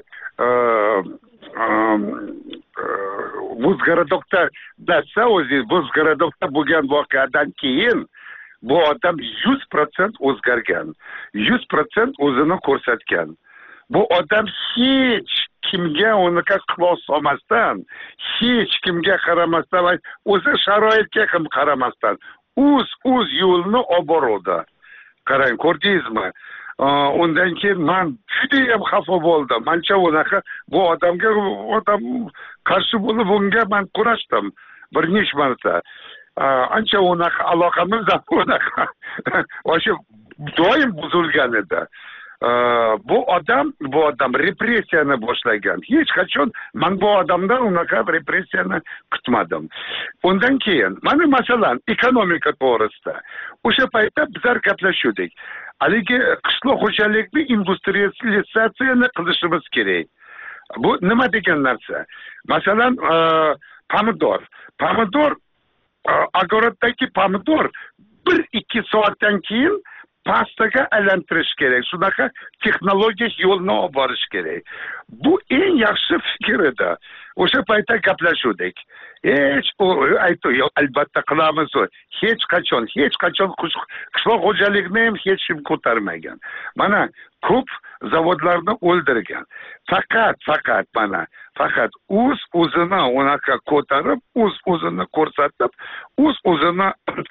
Muzgaradokda dasa o'zi Muzgaradokda bo'lgan voqeadan keyin bu odam yuz foiz o'zgargan, yuz foiz o'zini ko'rsatgan. Bu odam hech kimga unaqa quloq solmasdan, hech kimga qaramasdan, o'zi sharoitga ham qaramasdan o'z o'z yo'lini olib bordi. Qarang, ko'rdingizmi? Undan keyin men juda ham xafa bo'ldim. Mencha unaqa bu odamga odam qarshi bo'lib unga men kurashdim bir necha marta. Ancha unaqa aloqamiz ham unaqa o'sha doim buzilgan edi. Bu odam bu odam repressiyani boshlagan. Hech qachon men bu odamdan unaqa repressiyani kutmadim. Undan keyin mana masalan ekonomika to'g'risida o'sha paytda bizlar gaplashuvdik. Haligi qishloq xo'jalikni industrializatsiyani qilishimiz kerak. Bu nima degan narsa? Masalan, pomidor. Pomidor agoratdagi pomidor bir ikki soatdan keyin pastaga aylantirish kerak. Shunaqa texnologik yo'lni olib borish kerak. Bu eng yaxshi fikr edi. O'sha paytda gaplashuvdik. Hech aytdi, albatta qilamiz. Hech qachon, hech qachon qishloq xo'jalikni ham hech kim ko'tarmagan. Mana ko'p zavodlarni o'ldirgan. Faqat, faqat mana, faqat o'z o'zini unaqa ko'tarib, o'z o'zini ko'rsatib, o'z o'zini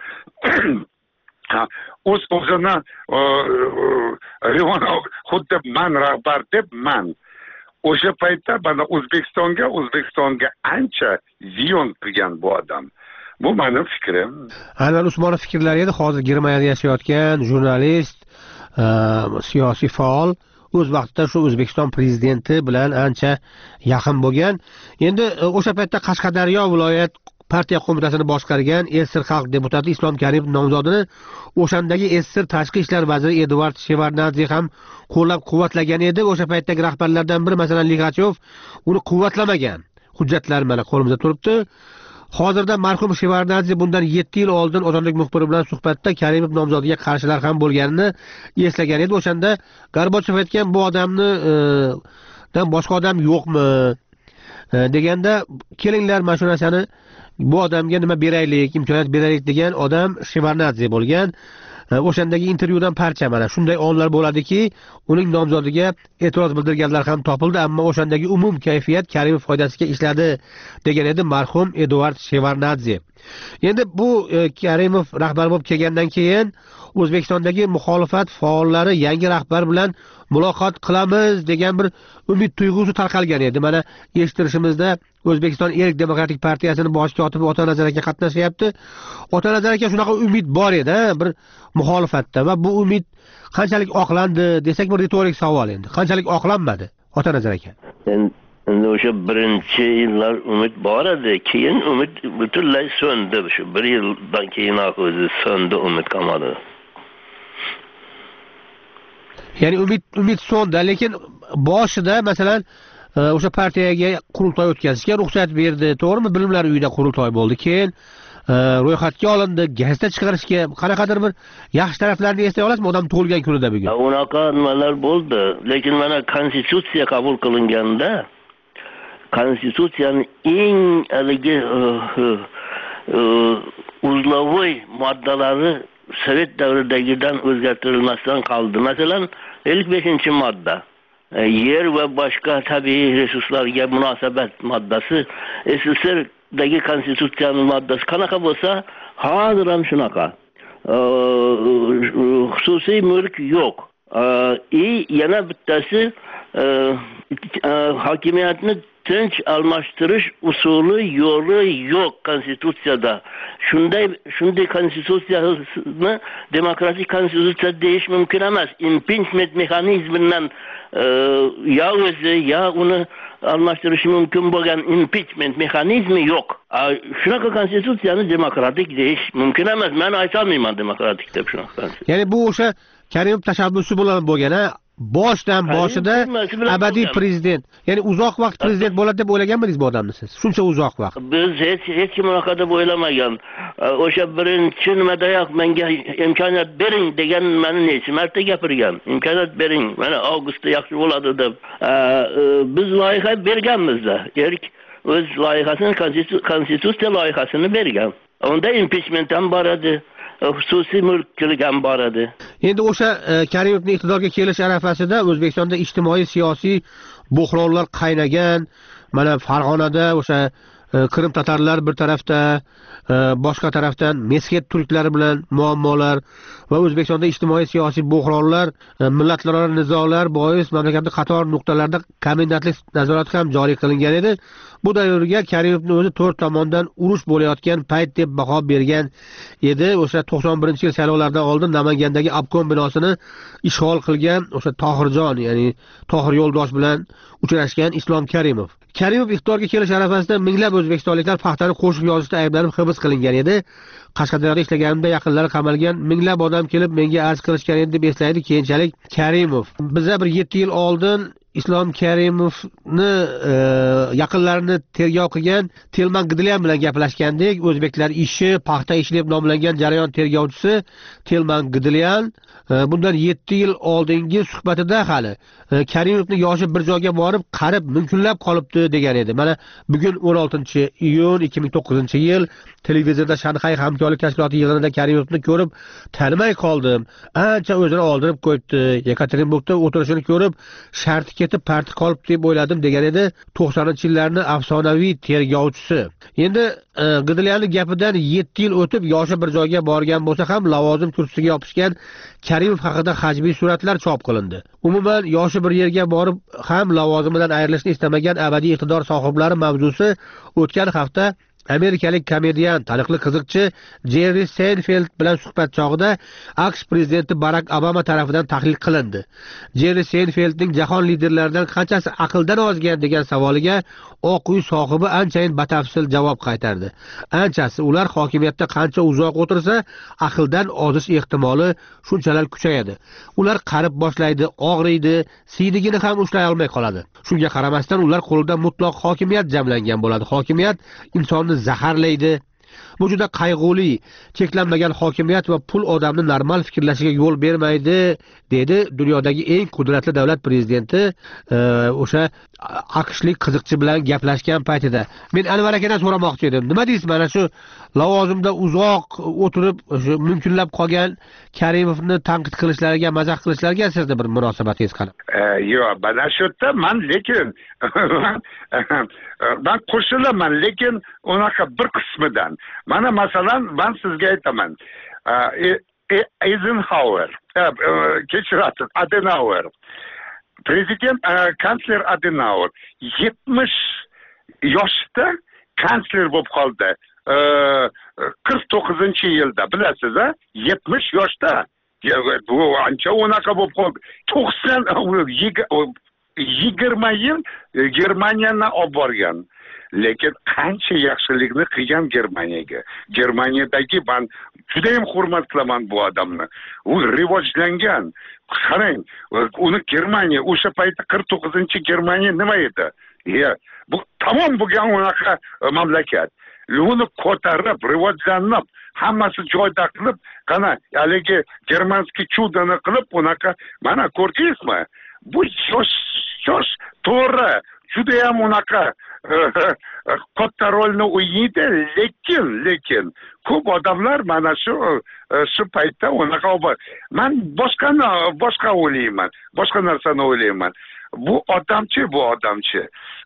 o'z o'zini xuddi man rahbar deb man o'sha paytda mana O'zbekistonga O'zbekistonga ancha ziyon qilgan bu odam. Bu mening fikrim. Anvar Usmonov fikrlari edi. Hozir Germaniyada yashayotgan jurnalist, siyosiy faol, o'z vaqtida shu O'zbekiston prezidenti bilan ancha yaqin bo'lgan. Endi o'sha paytda Qashqadaryo viloyat partiya qo'mitasini boshqargan Esir xalq deputati Islom Karimov nomzodini o'shandagi Esir tashqi ishlar vaziri Eduard Shevardnadze ham qo'llab-quvvatlagan edi. O'sha paytdagi rahbarlardan biri masalan Ligachov uni quvvatlamagan. Hujjatlar mana qo'limizda turibdi. Hozirda marhum Shevardnadze bundan yetti yil oldin Ozodlik muxbiri bilan suhbatda Karimov nomzodiga qarshilar ham bo'lganini eslagan edi. O'shanda Gorbachev aytgan bu odamni dan boshqa odam yo'qmi deganda, kelinglar mana shu narsani bu odamga nima beraylik, imkoniyat beraylik degan odam Shevardnadze bo'lgan. O'shandagi intervyudan parcha mana shunday onlar bo'ladiki, uning nomzodiga e'tiroz bildirganlar ham topildi, ammo o'shandagi umum kayfiyat Karimov foydasiga ishladi degan edi marhum Eduard Shevardnadze. Endi bu Karimov rahbar bo'lib kelgandan keyin O'zbekistondagi muxolifat faollari yangi rahbar bilan muloqot qilamiz degan bir umid tuyg'usi tarqalgan edi. Mana eshittirishimizda O'zbekiston Erk demokratik partiyasining bosh kotibi Otanazar aka qatnashyapti. Otanazar aka shunaqa umid bor edi, bir muxolifatda, va bu umid qanchalik oqlandi desak bir retorik savol endi. Qanchalik oqlanmadi Otanazar aka? Endi o'sha birinchi yillar umid bor edi, keyin umid butunlay so'ndi. Shu bir yildan keyin o'zi so'ndi, umid qolmadi. Ya'ni umid umid so'ndi, lekin boshida masalan o'sha partiyaga qurultoy o'tkazishga ruxsat berdi, to'g'rimi? Bilimlar uyida qurultoy bo'ldi. Keyin ro'yxatga olindi, gazetda chiqarishga qanaqadir bir yaxshi taraflarini eslay olasizmi odam tug'ilgan kunida bugun? Unaqa nimalar bo'ldi, lekin mana konstitutsiya qabul qilinganda konstitutsiyaning eng haligi uzlovoy moddalari Sovet davridagidan o'zgartirilmasdan qoldi. Masalan, ellik beshinchi modda. Yer va boshqa tabiiy resurslarga munosabat moddasi S S S R'dagi konstitutsiyaning moddasi qanaqa bo'lsa, hozir ham shunaqa. Xususiy mulk yo'q. I yana bittasi hokimiyatni tinch almashtirish usuli yo'li yo'q konstitutsiyada. Shunday shunday konstitutsiyani demokratik konstitutsiya deyish mumkin emas. Impeachment mexanizmidan ya o'zi ya uni almashtirishi mumkin bo'lgan impeachment mexanizmi yo'q. Shunaqa konstitutsiyani demokratik deyish mumkin emas. Men aytolmayman demokratik deb shunaqa. Ya'ni bu o'sha Karimov tashabbusi bilan bo'lgan, boshdan boshida abadiy prezident, ya'ni uzoq vaqt prezident bo'ladi deb o'ylaganmidingiz bu odamni siz? Shuncha uzoq vaqt. Biz hech hech kim unaqa deb o'ylamagan. O'sha birinchi nimadayoq menga imkoniyat bering degan meni necha marta gapirgan. Imkoniyat bering, mana avgustda yaxshi bo'ladi deb. Biz loyiha berganmiz-da. Erk o'z loyihasini, konstitutsiya loyihasini bergan. Unda impeachment ham bor edi. Xususiy mulkchilik ham bor edi. Endi o'sha Karimovning iqtidorga kelish arafasida O'zbekistonda ijtimoiy siyosiy bo'hronlar qaynagan. Mana Farg'onada o'sha Qrim tatarlar bir tarafda, boshqa tarafdan mesxet turklar bilan muammolar va O'zbekistonda ijtimoiy siyosiy bo'hronlar, millatlararo nizolar bois mamlakatda qator nuqtalarda komendantlik nazorati ham joriy qilingan edi. Bu davrga Karimovning o'zi to'rt tomondan urush bo'layotgan payt deb baho bergan edi. O'sha to'qson birinchi yil saylovlaridan oldin Namangandagi obkom binosini ishg'ol qilgan o'sha Tohirjon, ya'ni Tohir Yo'ldosh bilan uchrashgan Islom Karimov. Karimov iqtidorga kelish arafasida minglab o'zbekistonliklar paxtani qo'shib yozishda ayblanib hibs qilingan edi. Qashqadaryoda ishlaganimda yaqinlari qamalgan, minglab odam kelib menga arz qilishgan edi deb eslaydi keyinchalik Karimov. Biza bir yetti yil oldin Islom Karimovni yaqinlarini tergov qilgan Tilman Gidlyan bilan gaplashgandik. O'zbeklar ishi, paxta ishi deb nomlangan jarayon tergovchisi Tilman Gidlyan bundan yetti yil oldingi suhbatida hali Karimovning yoshi bir joyga borib, qarib, mumkinlab qolibdi degan edi. Mana bugun o'n oltinchi iyun ikki ming to'qqizinchi yil televizorda Shanxay hamkorlik tashkiloti yig'inida Karimovni ko'rib, tanimay qoldim. Ancha o'zini oldirib qo'yibdi. Yekaterinburgda o'tirishini ko'rib, sharti ketib parti qolibdi deb o'yladim degan edi to'qsoninchi yillarning afsonaviy tergovchisi. Endi Gidlyanning gapidan yetti yil o'tib yoshi bir joyga borgan bo'lsa ham lavozim kursisiga yopishgan Karimov haqida hajmiy suratlar chop qilindi. Umuman yoshi bir yerga borib ham lavozimidan ayrilishni istamagan abadiy iqtidor sohiblari mavzusi o'tgan hafta amerikalik komedian, taniqli qiziqchi Jerri Seinfeld bilan suhbat chog'ida AQSh prezidenti Barak Obama tomonidan tahlil qilindi. Jerri Seinfeldning jahon liderlaridan qanchasi aqldan ozgan degan savoliga Oq uy sohibi anchayin batafsil javob qaytardi. Anchasi ular hokimiyatda qancha uzoq o'tirsa, aqldan ozish ehtimoli shunchalar kuchayadi. Ular qarib boshlaydi, og'riydi, siydigini ham ushlay olmay qoladi. Shunga qaramasdan ular qo'lida mutlaq hokimiyat jamlangan bo'ladi. Hokimiyat insonni zaharlaydi. Bu juda qayg'uli, cheklanmagan hokimiyat va pul odamni normal fikrlashiga yo'l bermaydi, dedi dunyodagi eng qudratli davlat prezidenti o'sha AQShlik qiziqchi bilan gaplashgan paytida. Men Anvar akadan so'ramoqchi edim. Nima deysiz, mana shu lavozimda uzoq o'tirib, shu mumkinlab qolgan Karimovni tanqid qilishlariga, mazax qilishlariga sizda bir munosabatingiz qanaqa? Yo'q, mana shu yerda men lekin ben qo'shilaman, lekin unaqa bir qismidan. Mana masalan, ben sizga aytaman. Eisenhower, kechirasiz, Adenauer. Prezident kansler Adenauer yetmish yoshda kansler bo'lib qoldi. qirq to'qqizinchi yilda, bilasiz, a? yetmish yoshda. Bu ancha unaqa bo'lib qoldi. to'qson yigirma yil Germaniyani olib borgan. Lekin qancha yaxshilikni qilgan Germaniyaga. Germaniyadagi men juda ham hurmat qilaman bu odamni. U rivojlangan. Qarang, uni Germaniya o'sha paytda qirq to'qqizinchi Germaniya nima edi? Ya, bu tamom bo'lgan unaqa mamlakat. Uni ko'tarib, rivojlanib, hammasi joyida qilib, qana haligi germanskiy chudani qilib unaqa, mana ko'rdingizmi? Bu yosh yosh to'g'ri judayam unaqa katta rolni o'ynaydi, lekin lekin ko'p odamlar mana shu shu paytda unaqa men boshqani boshqa o'ylayman, boshqa narsani o'ylayman. Bu odamchi, bu odamchi.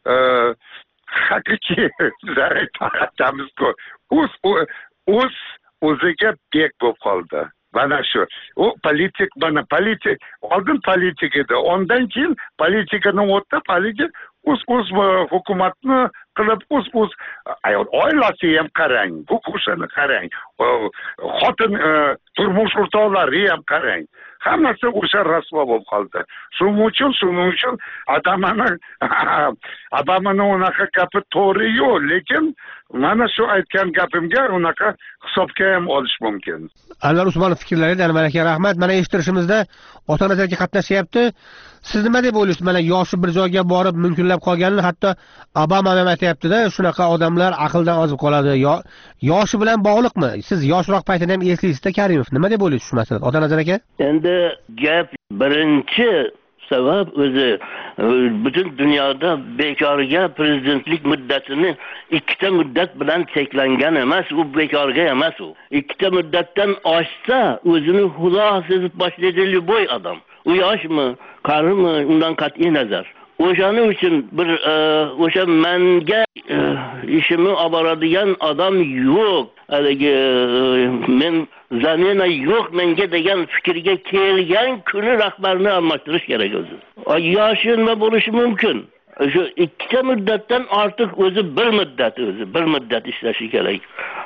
Haqiqiy aytamiz-ku, o'z o'z o'ziga bek bo'lib qoldi. Mana shu. U politik, mana politik, oldin politik edi. Ondan keyin politikani o'tdi, politik o'z o'z hukumatni qilib, o'z o'z oilasi ham qarang, bu qo'shini qarang, xotin turmush o'rtoqlari ham qarang. Hammasi o'sha rasvo bo'lib qoldi. Shuning uchun, shuning uchun odamni odamni unaqa gapi to'g'ri yo'q, lekin mana shu aytgan gapimga unaqa hisobga ham olish mumkin. Anvar Usmonov fikrlariga Anvar aka rahmat. Mana eshittirishimizda ota-onalar qatnashyapti. Siz nima deb o'ylaysiz? Mana yoshi bir joyga borib mumkinlab qolganini hatto Obama ham aytayapti-da, shunaqa odamlar aqldan ozib qoladi. Yoshi bilan bog'liqmi? Siz yoshroq paytini ham eslaysizda Karimov. Nima deb o'ylaysiz shu masalada? Ota-onalar aka? Endi gap birinchi sabab o'zi butun dunyoda bekorga prezidentlik muddatini ikkita muddat bilan cheklangan emas, u bekorga emas u. Ikkita muddatdan oshsa o'zini xudo sezib boshlaydi boy odam. U yoshmi, qarimi, undan qat'iy nazar. O'shaning uchun bir o'sha menga ishimni olib boradigan odam yo'q. Haligi men zamina yo'q menga degan fikrga kelgan kuni rahbarni almashtirish kerak o'zi. Yoshi nima bo'lishi mumkin? Shu ikkita muddatdan ortiq o'zi bir muddat o'zi, bir muddat ishlashi kerak.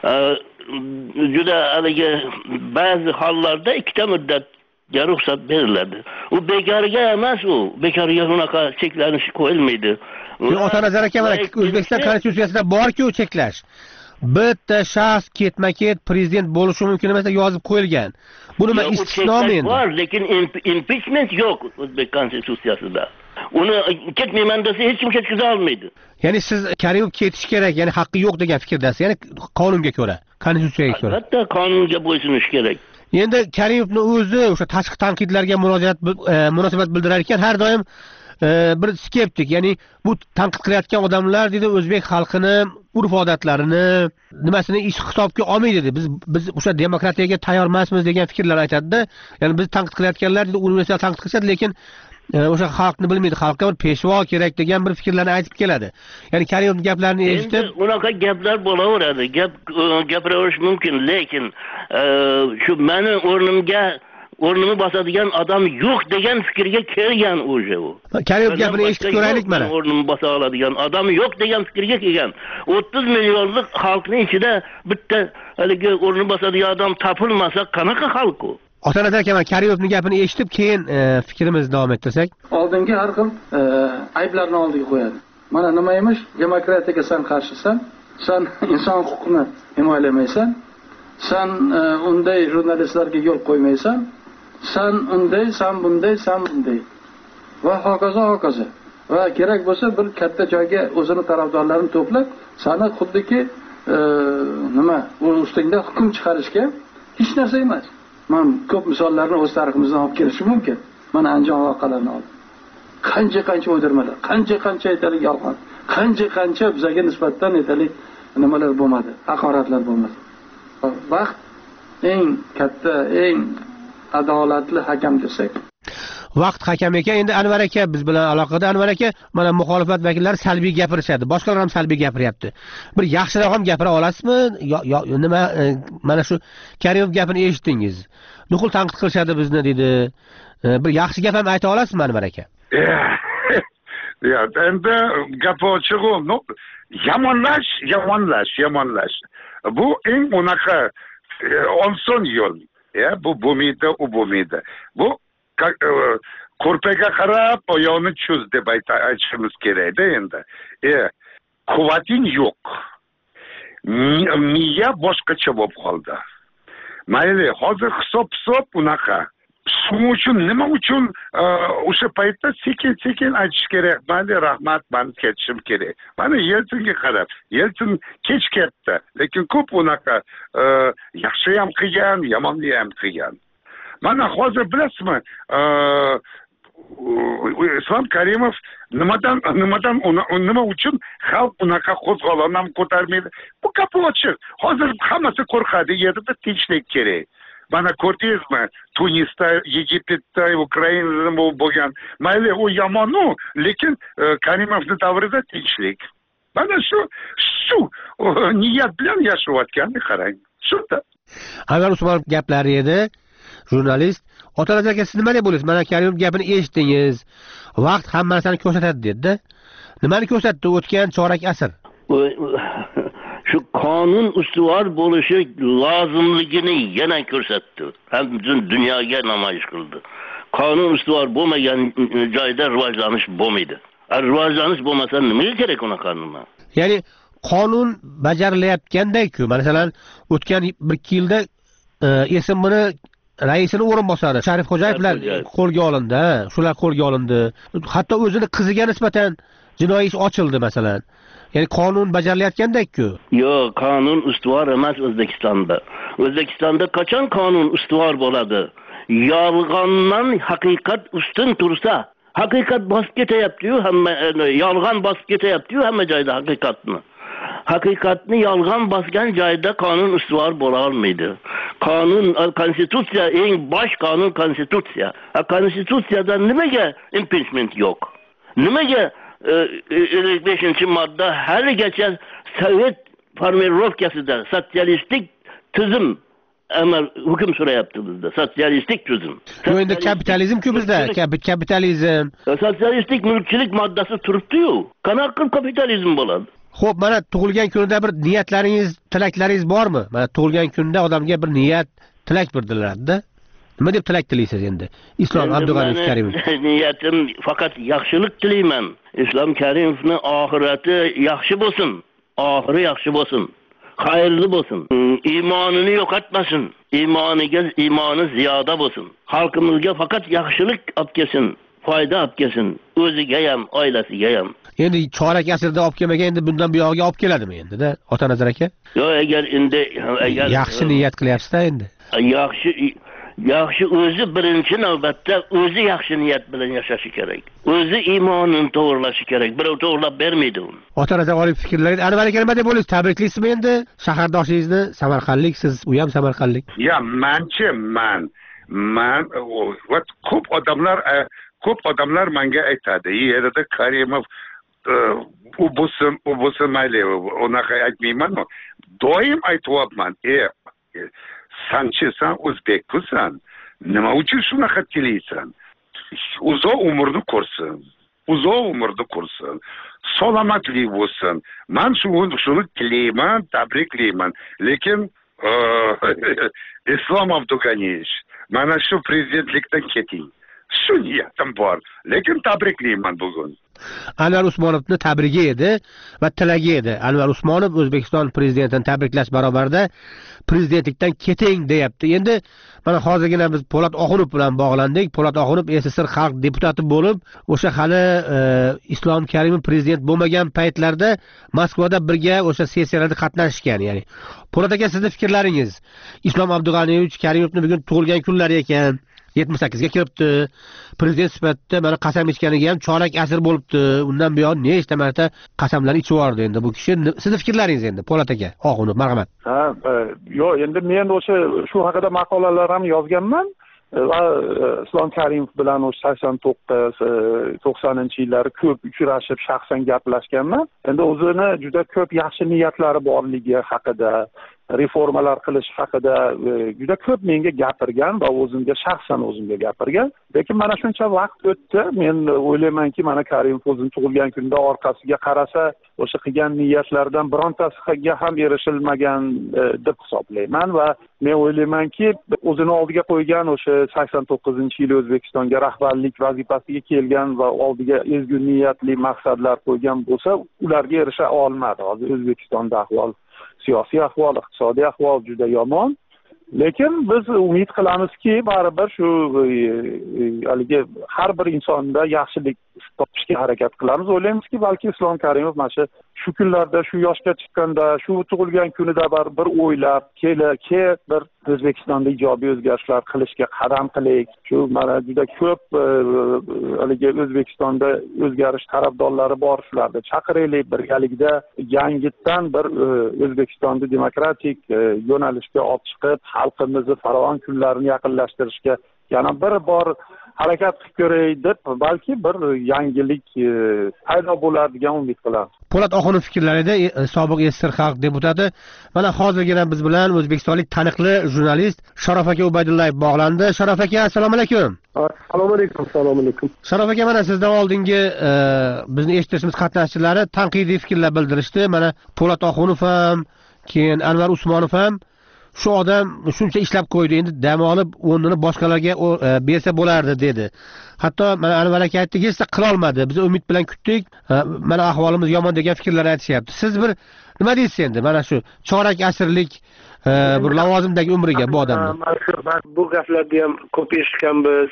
Juda haligi ba'zi hollarda ikkita muddat ruxsat beriladi. U bekorga emas u. Bekorga unaqa cheklanish qo'yilmaydi. Ota-onalar aka, mana O'zbekiston konstitutsiyasida bor-ku cheklash. Bitta shaxs ketma-ket prezident bo'lishi mumkin emas deb yozib qo'yilgan. Bu nima istisnomi endi? Bor, lekin impeachment yo'q O'zbek konstitutsiyasida. Uni ketmayman desa hech kim ketkiza olmaydi. Ya'ni siz Karimov ketish kerak, ya'ni haqqi yo'q degan fikrdasiz. Ya'ni qonunga ko'ra, konstitutsiyaga ko'ra. Albatta qonunga bo'ysunish kerak. Endi Karimovning o'zi o'sha tashqi tanqidlarga murojaat munosabat bildirar ekan, har doim bir skeptik, ya'ni bu tanqid qilayotgan odamlar dedi o'zbek xalqini urf-odatlarini, nimasini ish hisobga olmaydi dedi. Biz biz o'sha demokratiyaga tayyor emasmiz degan fikrlar aytadi-da. Ya'ni biz tanqid qilayotganlar dedi universal tanqid qilishadi, lekin o'sha xalqni bilmaydi, xalqqa bir peshvo kerak degan bir fikrlarni aytib keladi. Ya'ni Karimovning gaplarini eshitib, unaqa gaplar bo'laveradi. Gap gapiraverish mumkin, lekin shu meni o'rnimga o'rnini bosadigan odam yo'q degan fikrga kelgan o'sha u. Karimov gapini eshitib ko'raylik mana. O'rnini bosa oladigan odam yo'q degan fikrga kelgan. o'ttiz millionlik xalqning ichida bitta haligi o'rnini bosadigan odam topilmasa, qanaqa xalq u? Ota-onalar aka, mana Karimovning gapini eshitib keyin fikrimizni davom ettirsak. Oldingi har xil ayblarni oldiga qo'yadi. Mana nima emish? Demokratiyaga sen qarshisan, sen inson huquqini himoyalamaysan, sen unday jurnalistlarga yo'l qo'ymaysan, sen unday, sen bunday, sen bunday. Va hokazo hokazo. Va kerak bo'lsa bir katta joyga o'zini tarafdorlarini to'plab, seni xuddiki nima, u ustingda hukm chiqarishga hech narsa emas. Men ko'p misollarni o'z tariximizdan olib kelishim mumkin. Mana Andijon voqealarini olib. Qancha-qancha o'ydirmalar, qancha-qancha aytalik yolg'on, qancha-qancha bizga nisbatan aytalik nimalar bo'lmadi, haqoratlar bo'lmadi. Vaqt eng katta, eng adolatli hakam desak. Vaqt hakam ekan. Endi Anvar aka biz bilan aloqada. Anvar aka, mana muxolifat vakillari salbiy gapirishadi, boshqalar ham salbiy gapiryapti. Bir yaxshiroq ham gapira olasizmi? Yo nima, mana shu Karimov gapini eshitdingiz. Nuqul tanqid qilishadi bizni dedi. Bir yaxshi gap ham ayta olasizmi Anvar aka? Ya, endi gap ochiq, yomonlash, yomonlash, yomonlash. Bu eng unaqa oson yo'l. Ya, bu bo'lmaydi, u bo'lmaydi. Bu ko'rpaga qarab oyoqni cho'z deb aytishimiz kerak-da endi. E, quvvating yo'q. Miya boshqacha bo'lib qoldi. Mayli, hozir hisob-hisob unaqa. Shuning uchun nima uchun o'sha paytda sekin-sekin aytish kerak. Mayli, rahmat, men ketishim kerak. Mana Yeltsinga qarab, Yeltsin kech ketdi, lekin ko'p unaqa yaxshi ham qilgan, yomon ham qilgan. Mana hozir bilasizmi, Islom Karimov nimadan nimadan nima uchun xalq unaqa qo'zg'olon ham ko'tarmaydi? Bu gap ochiq. Hozir hammasi qo'rqadi, yerda tinchlik kerak. Mana ko'rdingizmi? Tunisda, Egiptda, Ukrainada bo'lgan. Mayli, u yomon-u, lekin Karimovning davrida tinchlik. Mana shu shu niyat bilan yashayotganini qarang. Shunda. Anvar Usmonov gaplari edi. Jurnalist Otalar aka, siz nima deb bo'lasiz? Mana Karimov gapini eshitdingiz. Vaqt hamma narsani ko'rsatadi dedi. Nimani ko'rsatdi o'tgan chorak asr? Shu qonun ustuvor bo'lishi lozimligini yana ko'rsatdi. Ham butun dunyoga namoyish qildi. Qonun ustuvor bo'lmagan joyda rivojlanish bo'lmaydi. Rivojlanish bo'lmasa nimaga kerak unaqa nima? Ya'ni qonun bajarilayotganda-ku, masalan, o'tgan bir ikki yilda esimini raisini o'rinbosari Sharif Xo'jayevlar qo'lga olindi, shular qo'lga olindi. Hatto o'zini qiziga nisbatan jinoiy ish ochildi masalan. Ya'ni qonun bajarilayotganda-ku. Yo'q, qonun ustuvor emas O'zbekistonda. O'zbekistonda qachon qonun ustuvor bo'ladi? Yolg'ondan haqiqat ustun tursa, haqiqat bosib ketyapti-yu, hamma yolg'on bosib ketyapti-yu hamma joyda haqiqatni. Haqiqatni yolg'on bosgan joyda qonun ustuvor bo'la olmaydi. Qonun, konstitutsiya eng bosh qonun konstitutsiya. Konstitutsiyada nimaga impeachment yo'q? Nimaga ellik beshinchi modda haligacha sovet formirovkasida sotsialistik tuzum amal hukm surayapti bizda, sotsialistik tuzum. Bu endi kapitalizm-ku bizda, kapitalizm. Sotsialistik mulkchilik moddasi turibdi-yu. Qanaqa kapitalizm bo'ladi? Xo'p, mana tug'ilgan kunida bir niyatlaringiz, tilaklaringiz bormi? Mana tug'ilgan kunda odamga bir niyat, tilak bildiradi-da. Nima deb tilak tilaysiz endi? Islom Abdug'aniyevich Karimov. Niyatim faqat yaxshilik tilayman. Islom Karimovning oxirati yaxshi bo'lsin. Oxiri yaxshi bo'lsin. Xayrli bo'lsin. Iymonini yo'qotmasin. Iymoniga iymoni ziyoda bo'lsin. Xalqimizga faqat yaxshilik olib kelsin. Foyda olib kelsin. O'ziga ham, oilasiga ham. Endi chorak asrda olib kelmagan, endi bundan buyog'iga olib keladimi endi-da, Otanazar aka? Yo'q, agar endi agar yaxshi niyat qilyapsiz-da endi. Yaxshi yaxshi o'zi birinchi navbatda o'zi yaxshi niyat bilan yashashi kerak. O'zi iymonini to'g'rilashi kerak. Birov to'g'rilab bermaydi uni. Otanazar olib fikrlaringiz. Anvar aka nima deb bo'lasiz? Tabriklaysizmi endi shahardoshing'izni? Samarqandlik, siz u ham Samarqandlik. Ya, manchi man man ko'p odamlar ko'p odamlar menga aytadi, yerda Karimov u bo'lsin, u bo'lsin mayli, unaqa aytmayman-ku. Doim aytyapman, e, sanchi san o'zbeksan, nima uchun shunaqa tilaysan? Uzoq umrni ko'rsin, uzoq umrni ko'rsin, salomatlik bo'lsin. Men shuni shuni tilayman, tabriklayman. Lekin Islom Abdug'aniyevich, mana shu prezidentlikdan keting. Shu niyatim bor, lekin tabriklayman bugun. Anvar Usmonovni tabrigi edi va tilagi edi. Anvar Usmonov O'zbekiston prezidentini tabriklash barobarida prezidentlikdan keting deyapti. Endi mana hozirgina biz Po'lat Oxunov bilan bog'landik. Po'lat Oxunov S S R xalq deputati bo'lib, o'sha hali e, Islom Karimov prezident bo'lmagan paytlarda Moskvada birga o'sha sessiyalarda qatnashgan, ya'ni. Po'lat aka, sizning fikrlaringiz? Islom Abdug'aniyevich Karimovning bugun tug'ilgan kunlari ekan. yetmish sakkizga kiribdi. Prezident sifatida mana qasam ichganiga ham chorak asr bo'libdi. Undan buyon nechta marta qasamlarni ichib yubordi endi bu kishi. Sizning fikrlaringiz endi Po'lat aka? Oxunov, marhamat. Ha, yo'q, endi men o'sha shu haqida maqolalar ham yozganman. Va Islom Karimov bilan o'sha sakson to'qqiz to'qsoninchi yillari ko'p uchrashib, shaxsan gaplashganman. Endi o'zini juda ko'p yaxshi niyatlari borligi haqida, reformalar qilish haqida juda ko'p menga gapirgan va o'zimga shaxsan o'zimga gapirgan. Lekin mana shuncha vaqt o'tdi, men o'ylaymanki, mana Karimov o'zini tug'ilgan kunda orqasiga qarasa, o'sha qilgan niyatlardan birontasiga ham erishilmagan deb hisoblayman va men o'ylaymanki, o'zini oldiga qo'ygan o'sha sakson to'qqizinchi yil O'zbekistonga rahbarlik vazifasiga kelgan va oldiga ezgu niyatli maqsadlar qo'ygan bo'lsa, ularga erisha olmadi. Hozir O'zbekistonda ahvol, siyosiy ahvol, iqtisodiy ahvol juda yomon. Lekin biz umid qilamizki, baribir shu haligi har bir insonda yaxshilik topishga harakat qilamiz. O'ylaymizki, balki Islom Karimov mana shu shu kunlarda shu yoshga chiqqanda shu tug'ilgan kunida bir bir o'ylab kela ke bir O'zbekistonda ijobiy o'zgarishlar qilishga qadam qilaylik. Shu mana juda ko'p haligi O'zbekistonda o'zgarish tarafdorlari bor, shularni chaqiraylik, birgalikda yangitdan bir O'zbekistonni demokratik yo'nalishga olib chiqib, xalqimizni farovon kunlarini yaqinlashtirishga yana bir bor harakat qilib ko'raylik deb, balki bir yangilik paydo bo'lar degan umid qilamiz. Po'lat Oxunov fikrlarida sobiq Esir xalq deputati mana hozirgina biz bilan o'zbekistonlik taniqli jurnalist Sharof aka Ubaydullayev bog'landi. Sharof aka, assalomu alaykum. Assalomu alaykum. Assalomu alaykum. Sharof aka, mana sizdan oldingi bizni eshitishimiz qatnashchilari tanqidiy fikrlar bildirishdi. Mana Po'lat Oxunov ham, keyin Anvar Usmonov ham shu odam shuncha ishlab qo'ydi, endi dam olib o'rnini boshqalarga bersa bo'lardi dedi. Hatto mana Anvar aka aytdi, hech narsa qila olmadi. Biz umid bilan kutdik. Mana ahvolimiz yomon degan fikrlar aytishyapti. Siz bir nima deysiz endi? Mana shu chorak asrlik bir lavozimdagi umriga bu odamni. Bu gaplarni ham ko'p eshitganmiz.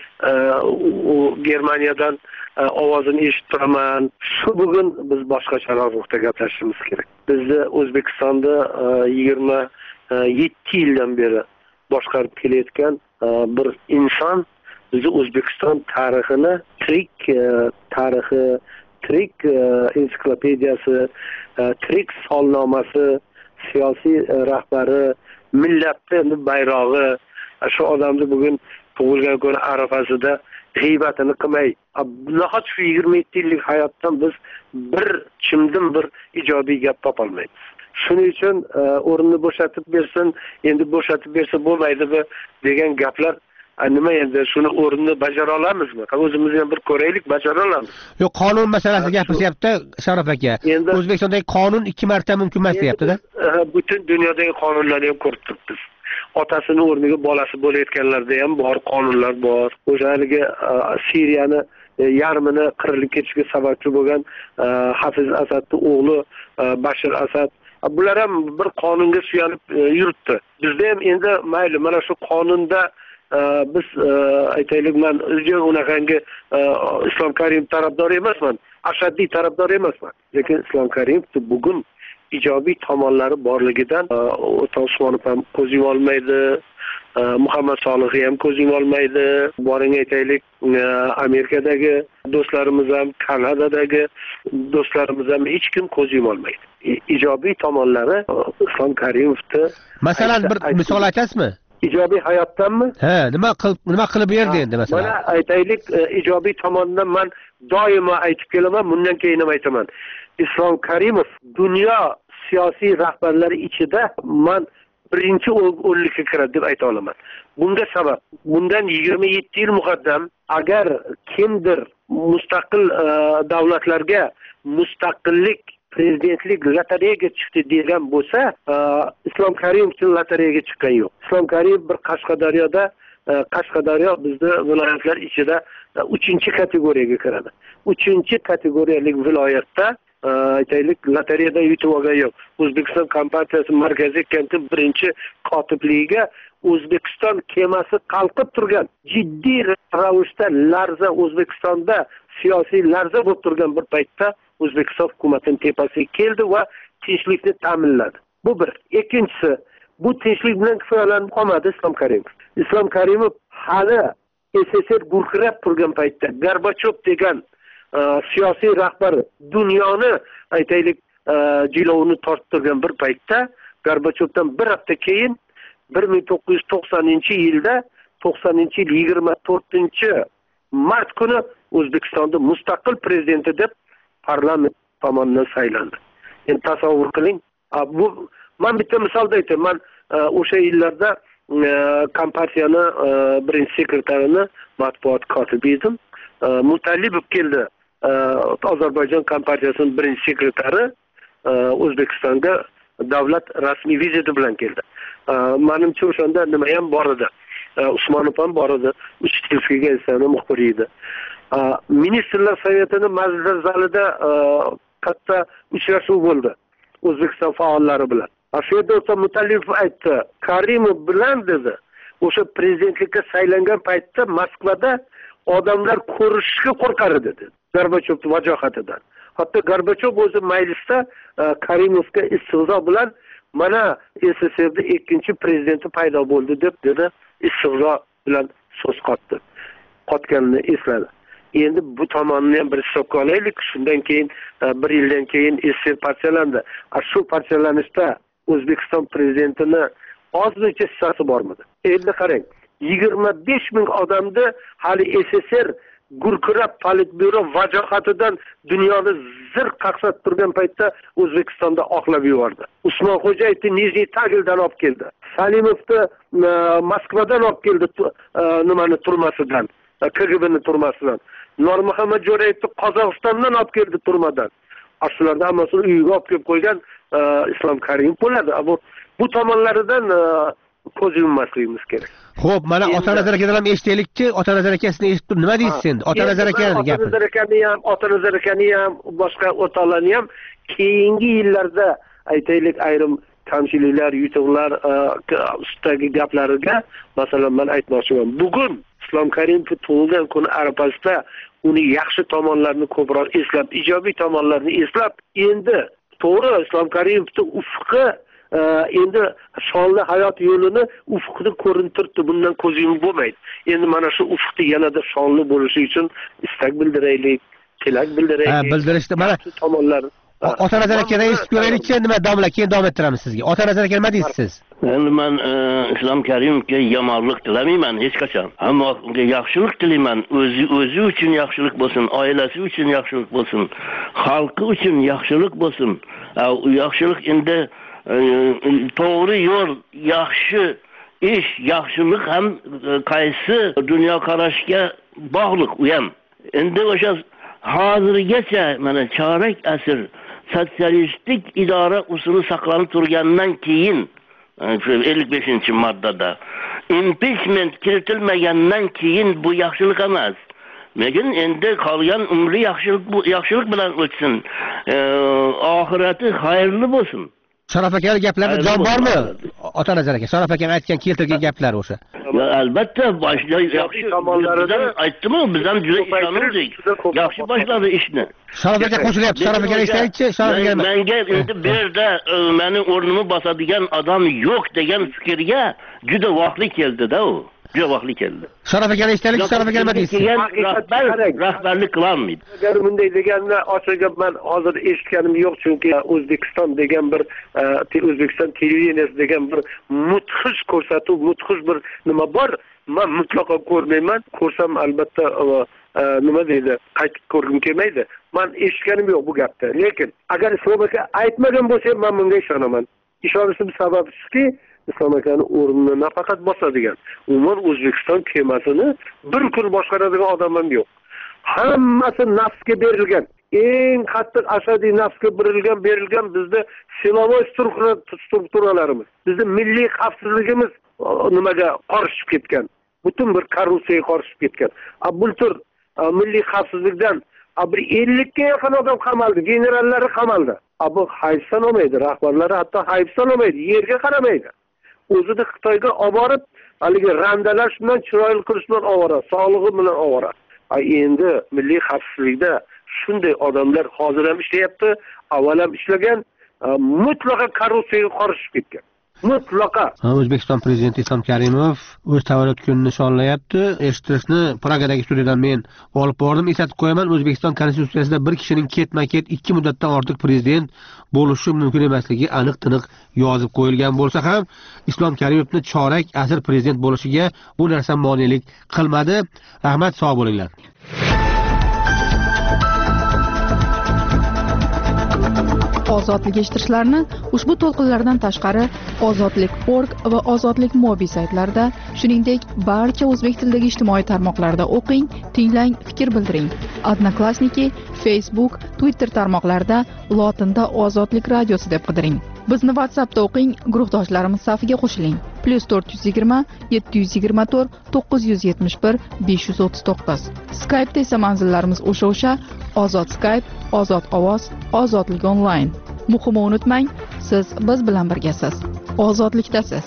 U Germaniyadan ovozini eshitib turaman. Shu bugun biz boshqacharoq ruhda gaplashishimiz kerak. Bizni O'zbekistonda yigirma yetti yildan beri boshqarib kelayotgan bir inson bizni O'zbekiston tarixini tirik tarixi, tirik ensiklopediyasi, tirik solnomasi, siyosiy rahbari, millatni bayrog'i, shu odamni bugun tug'ilgan kuni arafasida g'iybatini qilmay, nahot shu yigirma yetti yillik hayotdan biz bir chimdim bir ijobiy gap topolmaymiz. Shuning uchun o'rinni bo'shatib bersin, endi bo'shatib bersa bo'lmaydimi degan gaplar nima endi shuni o'rinni bajara olamizmi? O'zimizni ham bir ko'raylik, bajara olamiz. Yo'q, qonun masalasi gapiryapti Sharof aka. O'zbekistondagi qonun ikki marta mumkin emas deyapti-da. Butun dunyodagi qonunlarni ham ko'rib turibmiz. Otasini o'rniga bolasi bo'layotganlarda ham bor qonunlar bor. O'sha haligi Suriyani yarmini qirilib ketishiga sababchi bo'lgan Hafiz Asadning o'g'li Bashir Asad, bular ham bir qonunga suyanib yuribdi. Bizda ham endi mayli, mana shu qonunda biz aytaylik, men o'zim unaqangi Islom Karimov tarafdori emasman, ashaddiy tarafdori emasman. Lekin Islom Karimov bugun ijobiy tomonlari borligidan O'toq Usmonov ham ko'z yuma olmaydi, Muhammad Solih ham ko'z yuma olmaydi. Boring aytaylik, Amerikadagi do'stlarimiz ham, Kanadadagi do'stlarimiz ham hech kim ko'z yuma olmaydi. Ijobiy tomonlari Islom Karimovni. Masalan, bir misol aytasizmi? Ijobiy hayotdanmi? Ha, nima qilib nima qilib berdi endi masalan? Mana aytaylik, ijobiy tomonidan men doimo aytib kelaman, bundan keyin ham aytaman. Islom Karimov dunyo siyosiy rahbarlari ichida men birinchi o'nlikka kiradi deb ayta olaman. Bunga sabab, bundan yigirma yetti yil muqaddam agar kimdir mustaqil davlatlarga mustaqillik prezidentlik lotereyaga chiqdi degan bo'lsa, Islom Karimov uchun lotereyaga chiqqan yo'q. Islom Karimov bir Qashqadaryoda, Qashqadaryo bizning viloyatlar ichida uchinchi kategoriyaga kiradi. uchinchi kategoriyalik viloyatda aytaylik lotereyadan yutib olgan yo'q. O'zbekiston Kompartiyasi Markaziy kenti birinchi kotibligiga O'zbekiston kemasi qalqib turgan, jiddiy ravishda larza, O'zbekistonda siyosiy larza bo'lib turgan bir paytda O'zbekiston hukumatining tepasiga keldi va tinchlikni ta'minladi. Bu bir. Ikkinchisi, bu tinchlik bilan kifoyalanib qolmadi Islom Karimov. Islom Karimov hali S S R gurkirab turgan paytda Gorbachov degan siyosiy rahbar dunyoni aytaylik jilovini tortib turgan bir paytda, Gorbachovdan bir hafta keyin bir ming to'qqiz yuz to'qsoninchi yilda to'qsoninchi yil yigirma to'rtinchi mart kuni O'zbekistonda mustaqil prezidenti deb parlament tomonidan saylandi. Endi tasavvur qiling. Bu men bitta misolda aytaman. Men o'sha yillarda kompartiyani birinchi sekreterini matbuot kotibi edim. Mutallibov keldi. Ozarbayjon kompartiyasining birinchi sekretari O'zbekistonga davlat rasmiy viziti bilan keldi. Menimcha o'shanda nima ham bor edi. Usmonov ham bor edi. Uchtilskiy gazetasi muxbiri edi. Ministrlar Sovetini majlis zalida katta uchrashuv bo'ldi O'zbekiston faollari bilan. Shu yerda o'sha Mutallibov aytdi, Karimov bilan dedi, o'sha prezidentlikka saylangan paytda Moskvada odamlar ko'rishga qo'rqar edi dedi. Gorbachovning vajohatidan. hatto Gorbachov o'zi majlisda Karimovga istehzo bilan mana S S S R'da ikkinchi prezidenti paydo bo'ldi deb dedi, istehzo bilan so'z qotdi. Qotganini esladi. Endi bu tomonni ham bir hisobga olaylik. Shundan keyin bir yildan keyin S S R parchalandi. Shu parchalanishda O'zbekiston prezidentini ozmuncha hissasi bormidi. Endi qarang, yigirma besh ming odamni hali S S R gurkirab politbyuro vajohatidan dunyoni zir qaqsab turgan paytda O'zbekistonda oqlab yubordi. Usmonxo'jayevni Nijniy Tagildan olib keldi. Salimovni Moskvadan olib keldi, nimani turmasidan, K G B'ni turmasidan. Nurmuhammad Jo'rayevni Qozog'istondan olib keldi turmadan. Shularni hammasini uyiga olib kelib qo'ygan Islom Karimov bo'ladi. Bu bu tomonlaridan ko'z yummasligimiz kerak. Xo'p, mana ota nazar akadan ham eshitaylikchi. Ota nazar akasini eshitib nima deysiz endi? Ota nazar akani gapi. Ota nazar akani ham, ota nazar akani ham, boshqa o'rtoqlarni ham keyingi yillarda aytaylik ayrim kamchiliklar, yutuqlar ustidagi gaplariga, masalan, men aytmoqchiman. Bugun Islom Karimov tug'ilgan kuni arafasida uni yaxshi tomonlarini ko'proq eslab, ijobiy tomonlarini eslab, endi to'g'ri Islom Karimovning ufqi endi shonli hayot yo'lini ufqni ko'rintirdi, bundan ko'z yumib bo'lmaydi. Endi mana shu ufqni yanada shonli bo'lishi uchun istak bildiraylik, tilak bildiraylik. Ha, bildirishdi. Mana tomonlar. Ota nazar akadan eshitib ko'raylikchi, nima domla, keyin davom ettiramiz sizga. Ota nazar aka nima deysiz siz? Endi men Islom Karimovga yomonlik tilamayman hech qachon. Ammo unga yaxshilik tilayman. O'zi o'zi uchun yaxshilik bo'lsin, oilasi uchun yaxshilik bo'lsin, xalqi uchun yaxshilik bo'lsin. U yaxshilik endi to'g'ri yo'l, yaxshi ish, yaxshilik ham qaysi dunyoqarashga bog'liq u ham. Endi o'sha hozirgacha mana chorak asr sotsialistik idora usuli saqlanib turgandan keyin ellik beshinchi moddada impeachment kiritilmagandan keyin bu yaxshilik emas. Lekin endi qolgan umri yaxshilik yaxshilik bilan o'tsin. Oxirati xayrli bo'lsin. Sharof aka gaplarda jon bormi? Ota nazar aka, Sharof aka aytgan, keltirgan gaplar o'sha. Ya albatta boshida yaxshi tomonlaridan aytdim-ku, biz ham juda ishondik. Yaxshi boshladi ishni. Sharof aka qo'shilyapti, Sharof aka eshitaylikchi, Sharof aka. Menga endi bu yerda meni o'rnimni bosadigan odam yo'q degan fikrga juda vaqtli keldi-da u. Juda vaqtli keldi. Sharof aka eshitaylik, Sharof aka nima deysiz? Rahbar rahbarlik qilolmaydi. Agar bunday deganni ochiq men hozir eshitganim yo'q, chunki O'zbekiston degan bir O'zbekiston televideniyasi degan bir mudhish ko'rsatuv, mudhish bir nima bor. Men mutlaqo ko'rmayman. Ko'rsam albatta nima deydi, qaytib ko'rgim kelmaydi. Men eshitganim yo'q bu gapni. Lekin agar Islom aka aytmagan bo'lsa, men bunga ishonaman. Ishonishim sababi shuki, Islom akani o'rnini nafaqat bosadigan, umuman O'zbekiston kemasini bir kun boshqaradigan odam ham yo'q. Hammasi nafsga berilgan. Eng qattiq ashadiy nafsga berilgan, berilgan bizda silovoy strukturalarimiz, bizda milliy xavfsizligimiz nimaga qarshib ketgan. Butun bir korrupsiyaga qarshib ketgan. Bu tur milliy xavfsizlikdan bir ellikga yaqin odam qamaldi, generallari qamaldi. Bu hayfsan olmaydi, rahbarlari hatto hayfsan olmaydi, yerga qaramaydi. O'zini Xitoyga olib borib, haligi randalash bilan, chiroyli qilish bilan ovora, sog'lig'i bilan ovora. Endi milliy xavfsizlikda shunday odamlar hozir ham ishlayapti, avval ham ishlagan, mutlaqo korrupsiyaga qarshi ketgan. Mutlaqo. O'zbekiston prezidenti Islom Karimov o'z tavallud kunini nishonlayapti. Eshittirishni Pragadagi studiyadan men olib bordim. Eslatib qo'yaman, O'zbekiston konstitutsiyasida bir kishining ketma-ket ikki muddatdan ortiq prezident bo'lishi mumkin emasligi aniq-tiniq yozib qo'yilgan bo'lsa ham, Islom Karimovning chorak asr prezident bo'lishiga bu narsa monelik qilmadi. Rahmat, sog' bo'linglar. Ozodlik eshittirishlarni ushbu to'lqinlardan tashqari ozodlik punkt org va ozodlik mobi saytlarida, shuningdek barcha o'zbek tilidagi ijtimoiy tarmoqlarda o'qing, tinglang, fikr bildiring. Odnoklassniki, Facebook, Twitter tarmoqlarida lotinda Ozodlik radiosi deb qidiring. Bizni WhatsAppda o'qing, guruhdoshlarimiz safiga qo'shiling. plus to'rt yuz yigirma yetti yuz yigirma to'rt to'qqiz yuz yetmish bir besh yuz o'ttiz to'qqiz. Skype'da esa manzillarimiz o'sha-o'sha: Ozod Skype, Ozod ovoz, Ozodlik onlayn. Muhimi unutmang, siz biz bilan birgasiz. Ozodlikdasiz.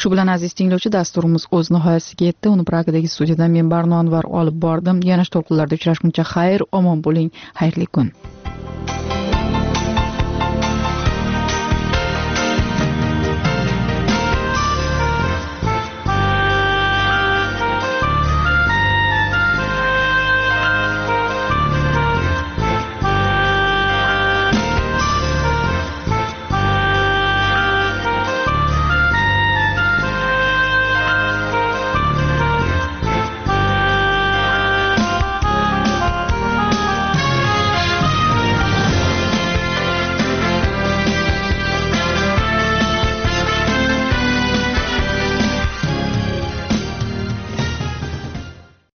Shu bilan aziz tinglovchi, dasturimiz o'z nihoyasiga yetdi. Uni Pragadagi studiyadan men Barno Anvar olib bordim. Yana to'lqinlarda uchrashguncha xayr, omon bo'ling, xayrli kun.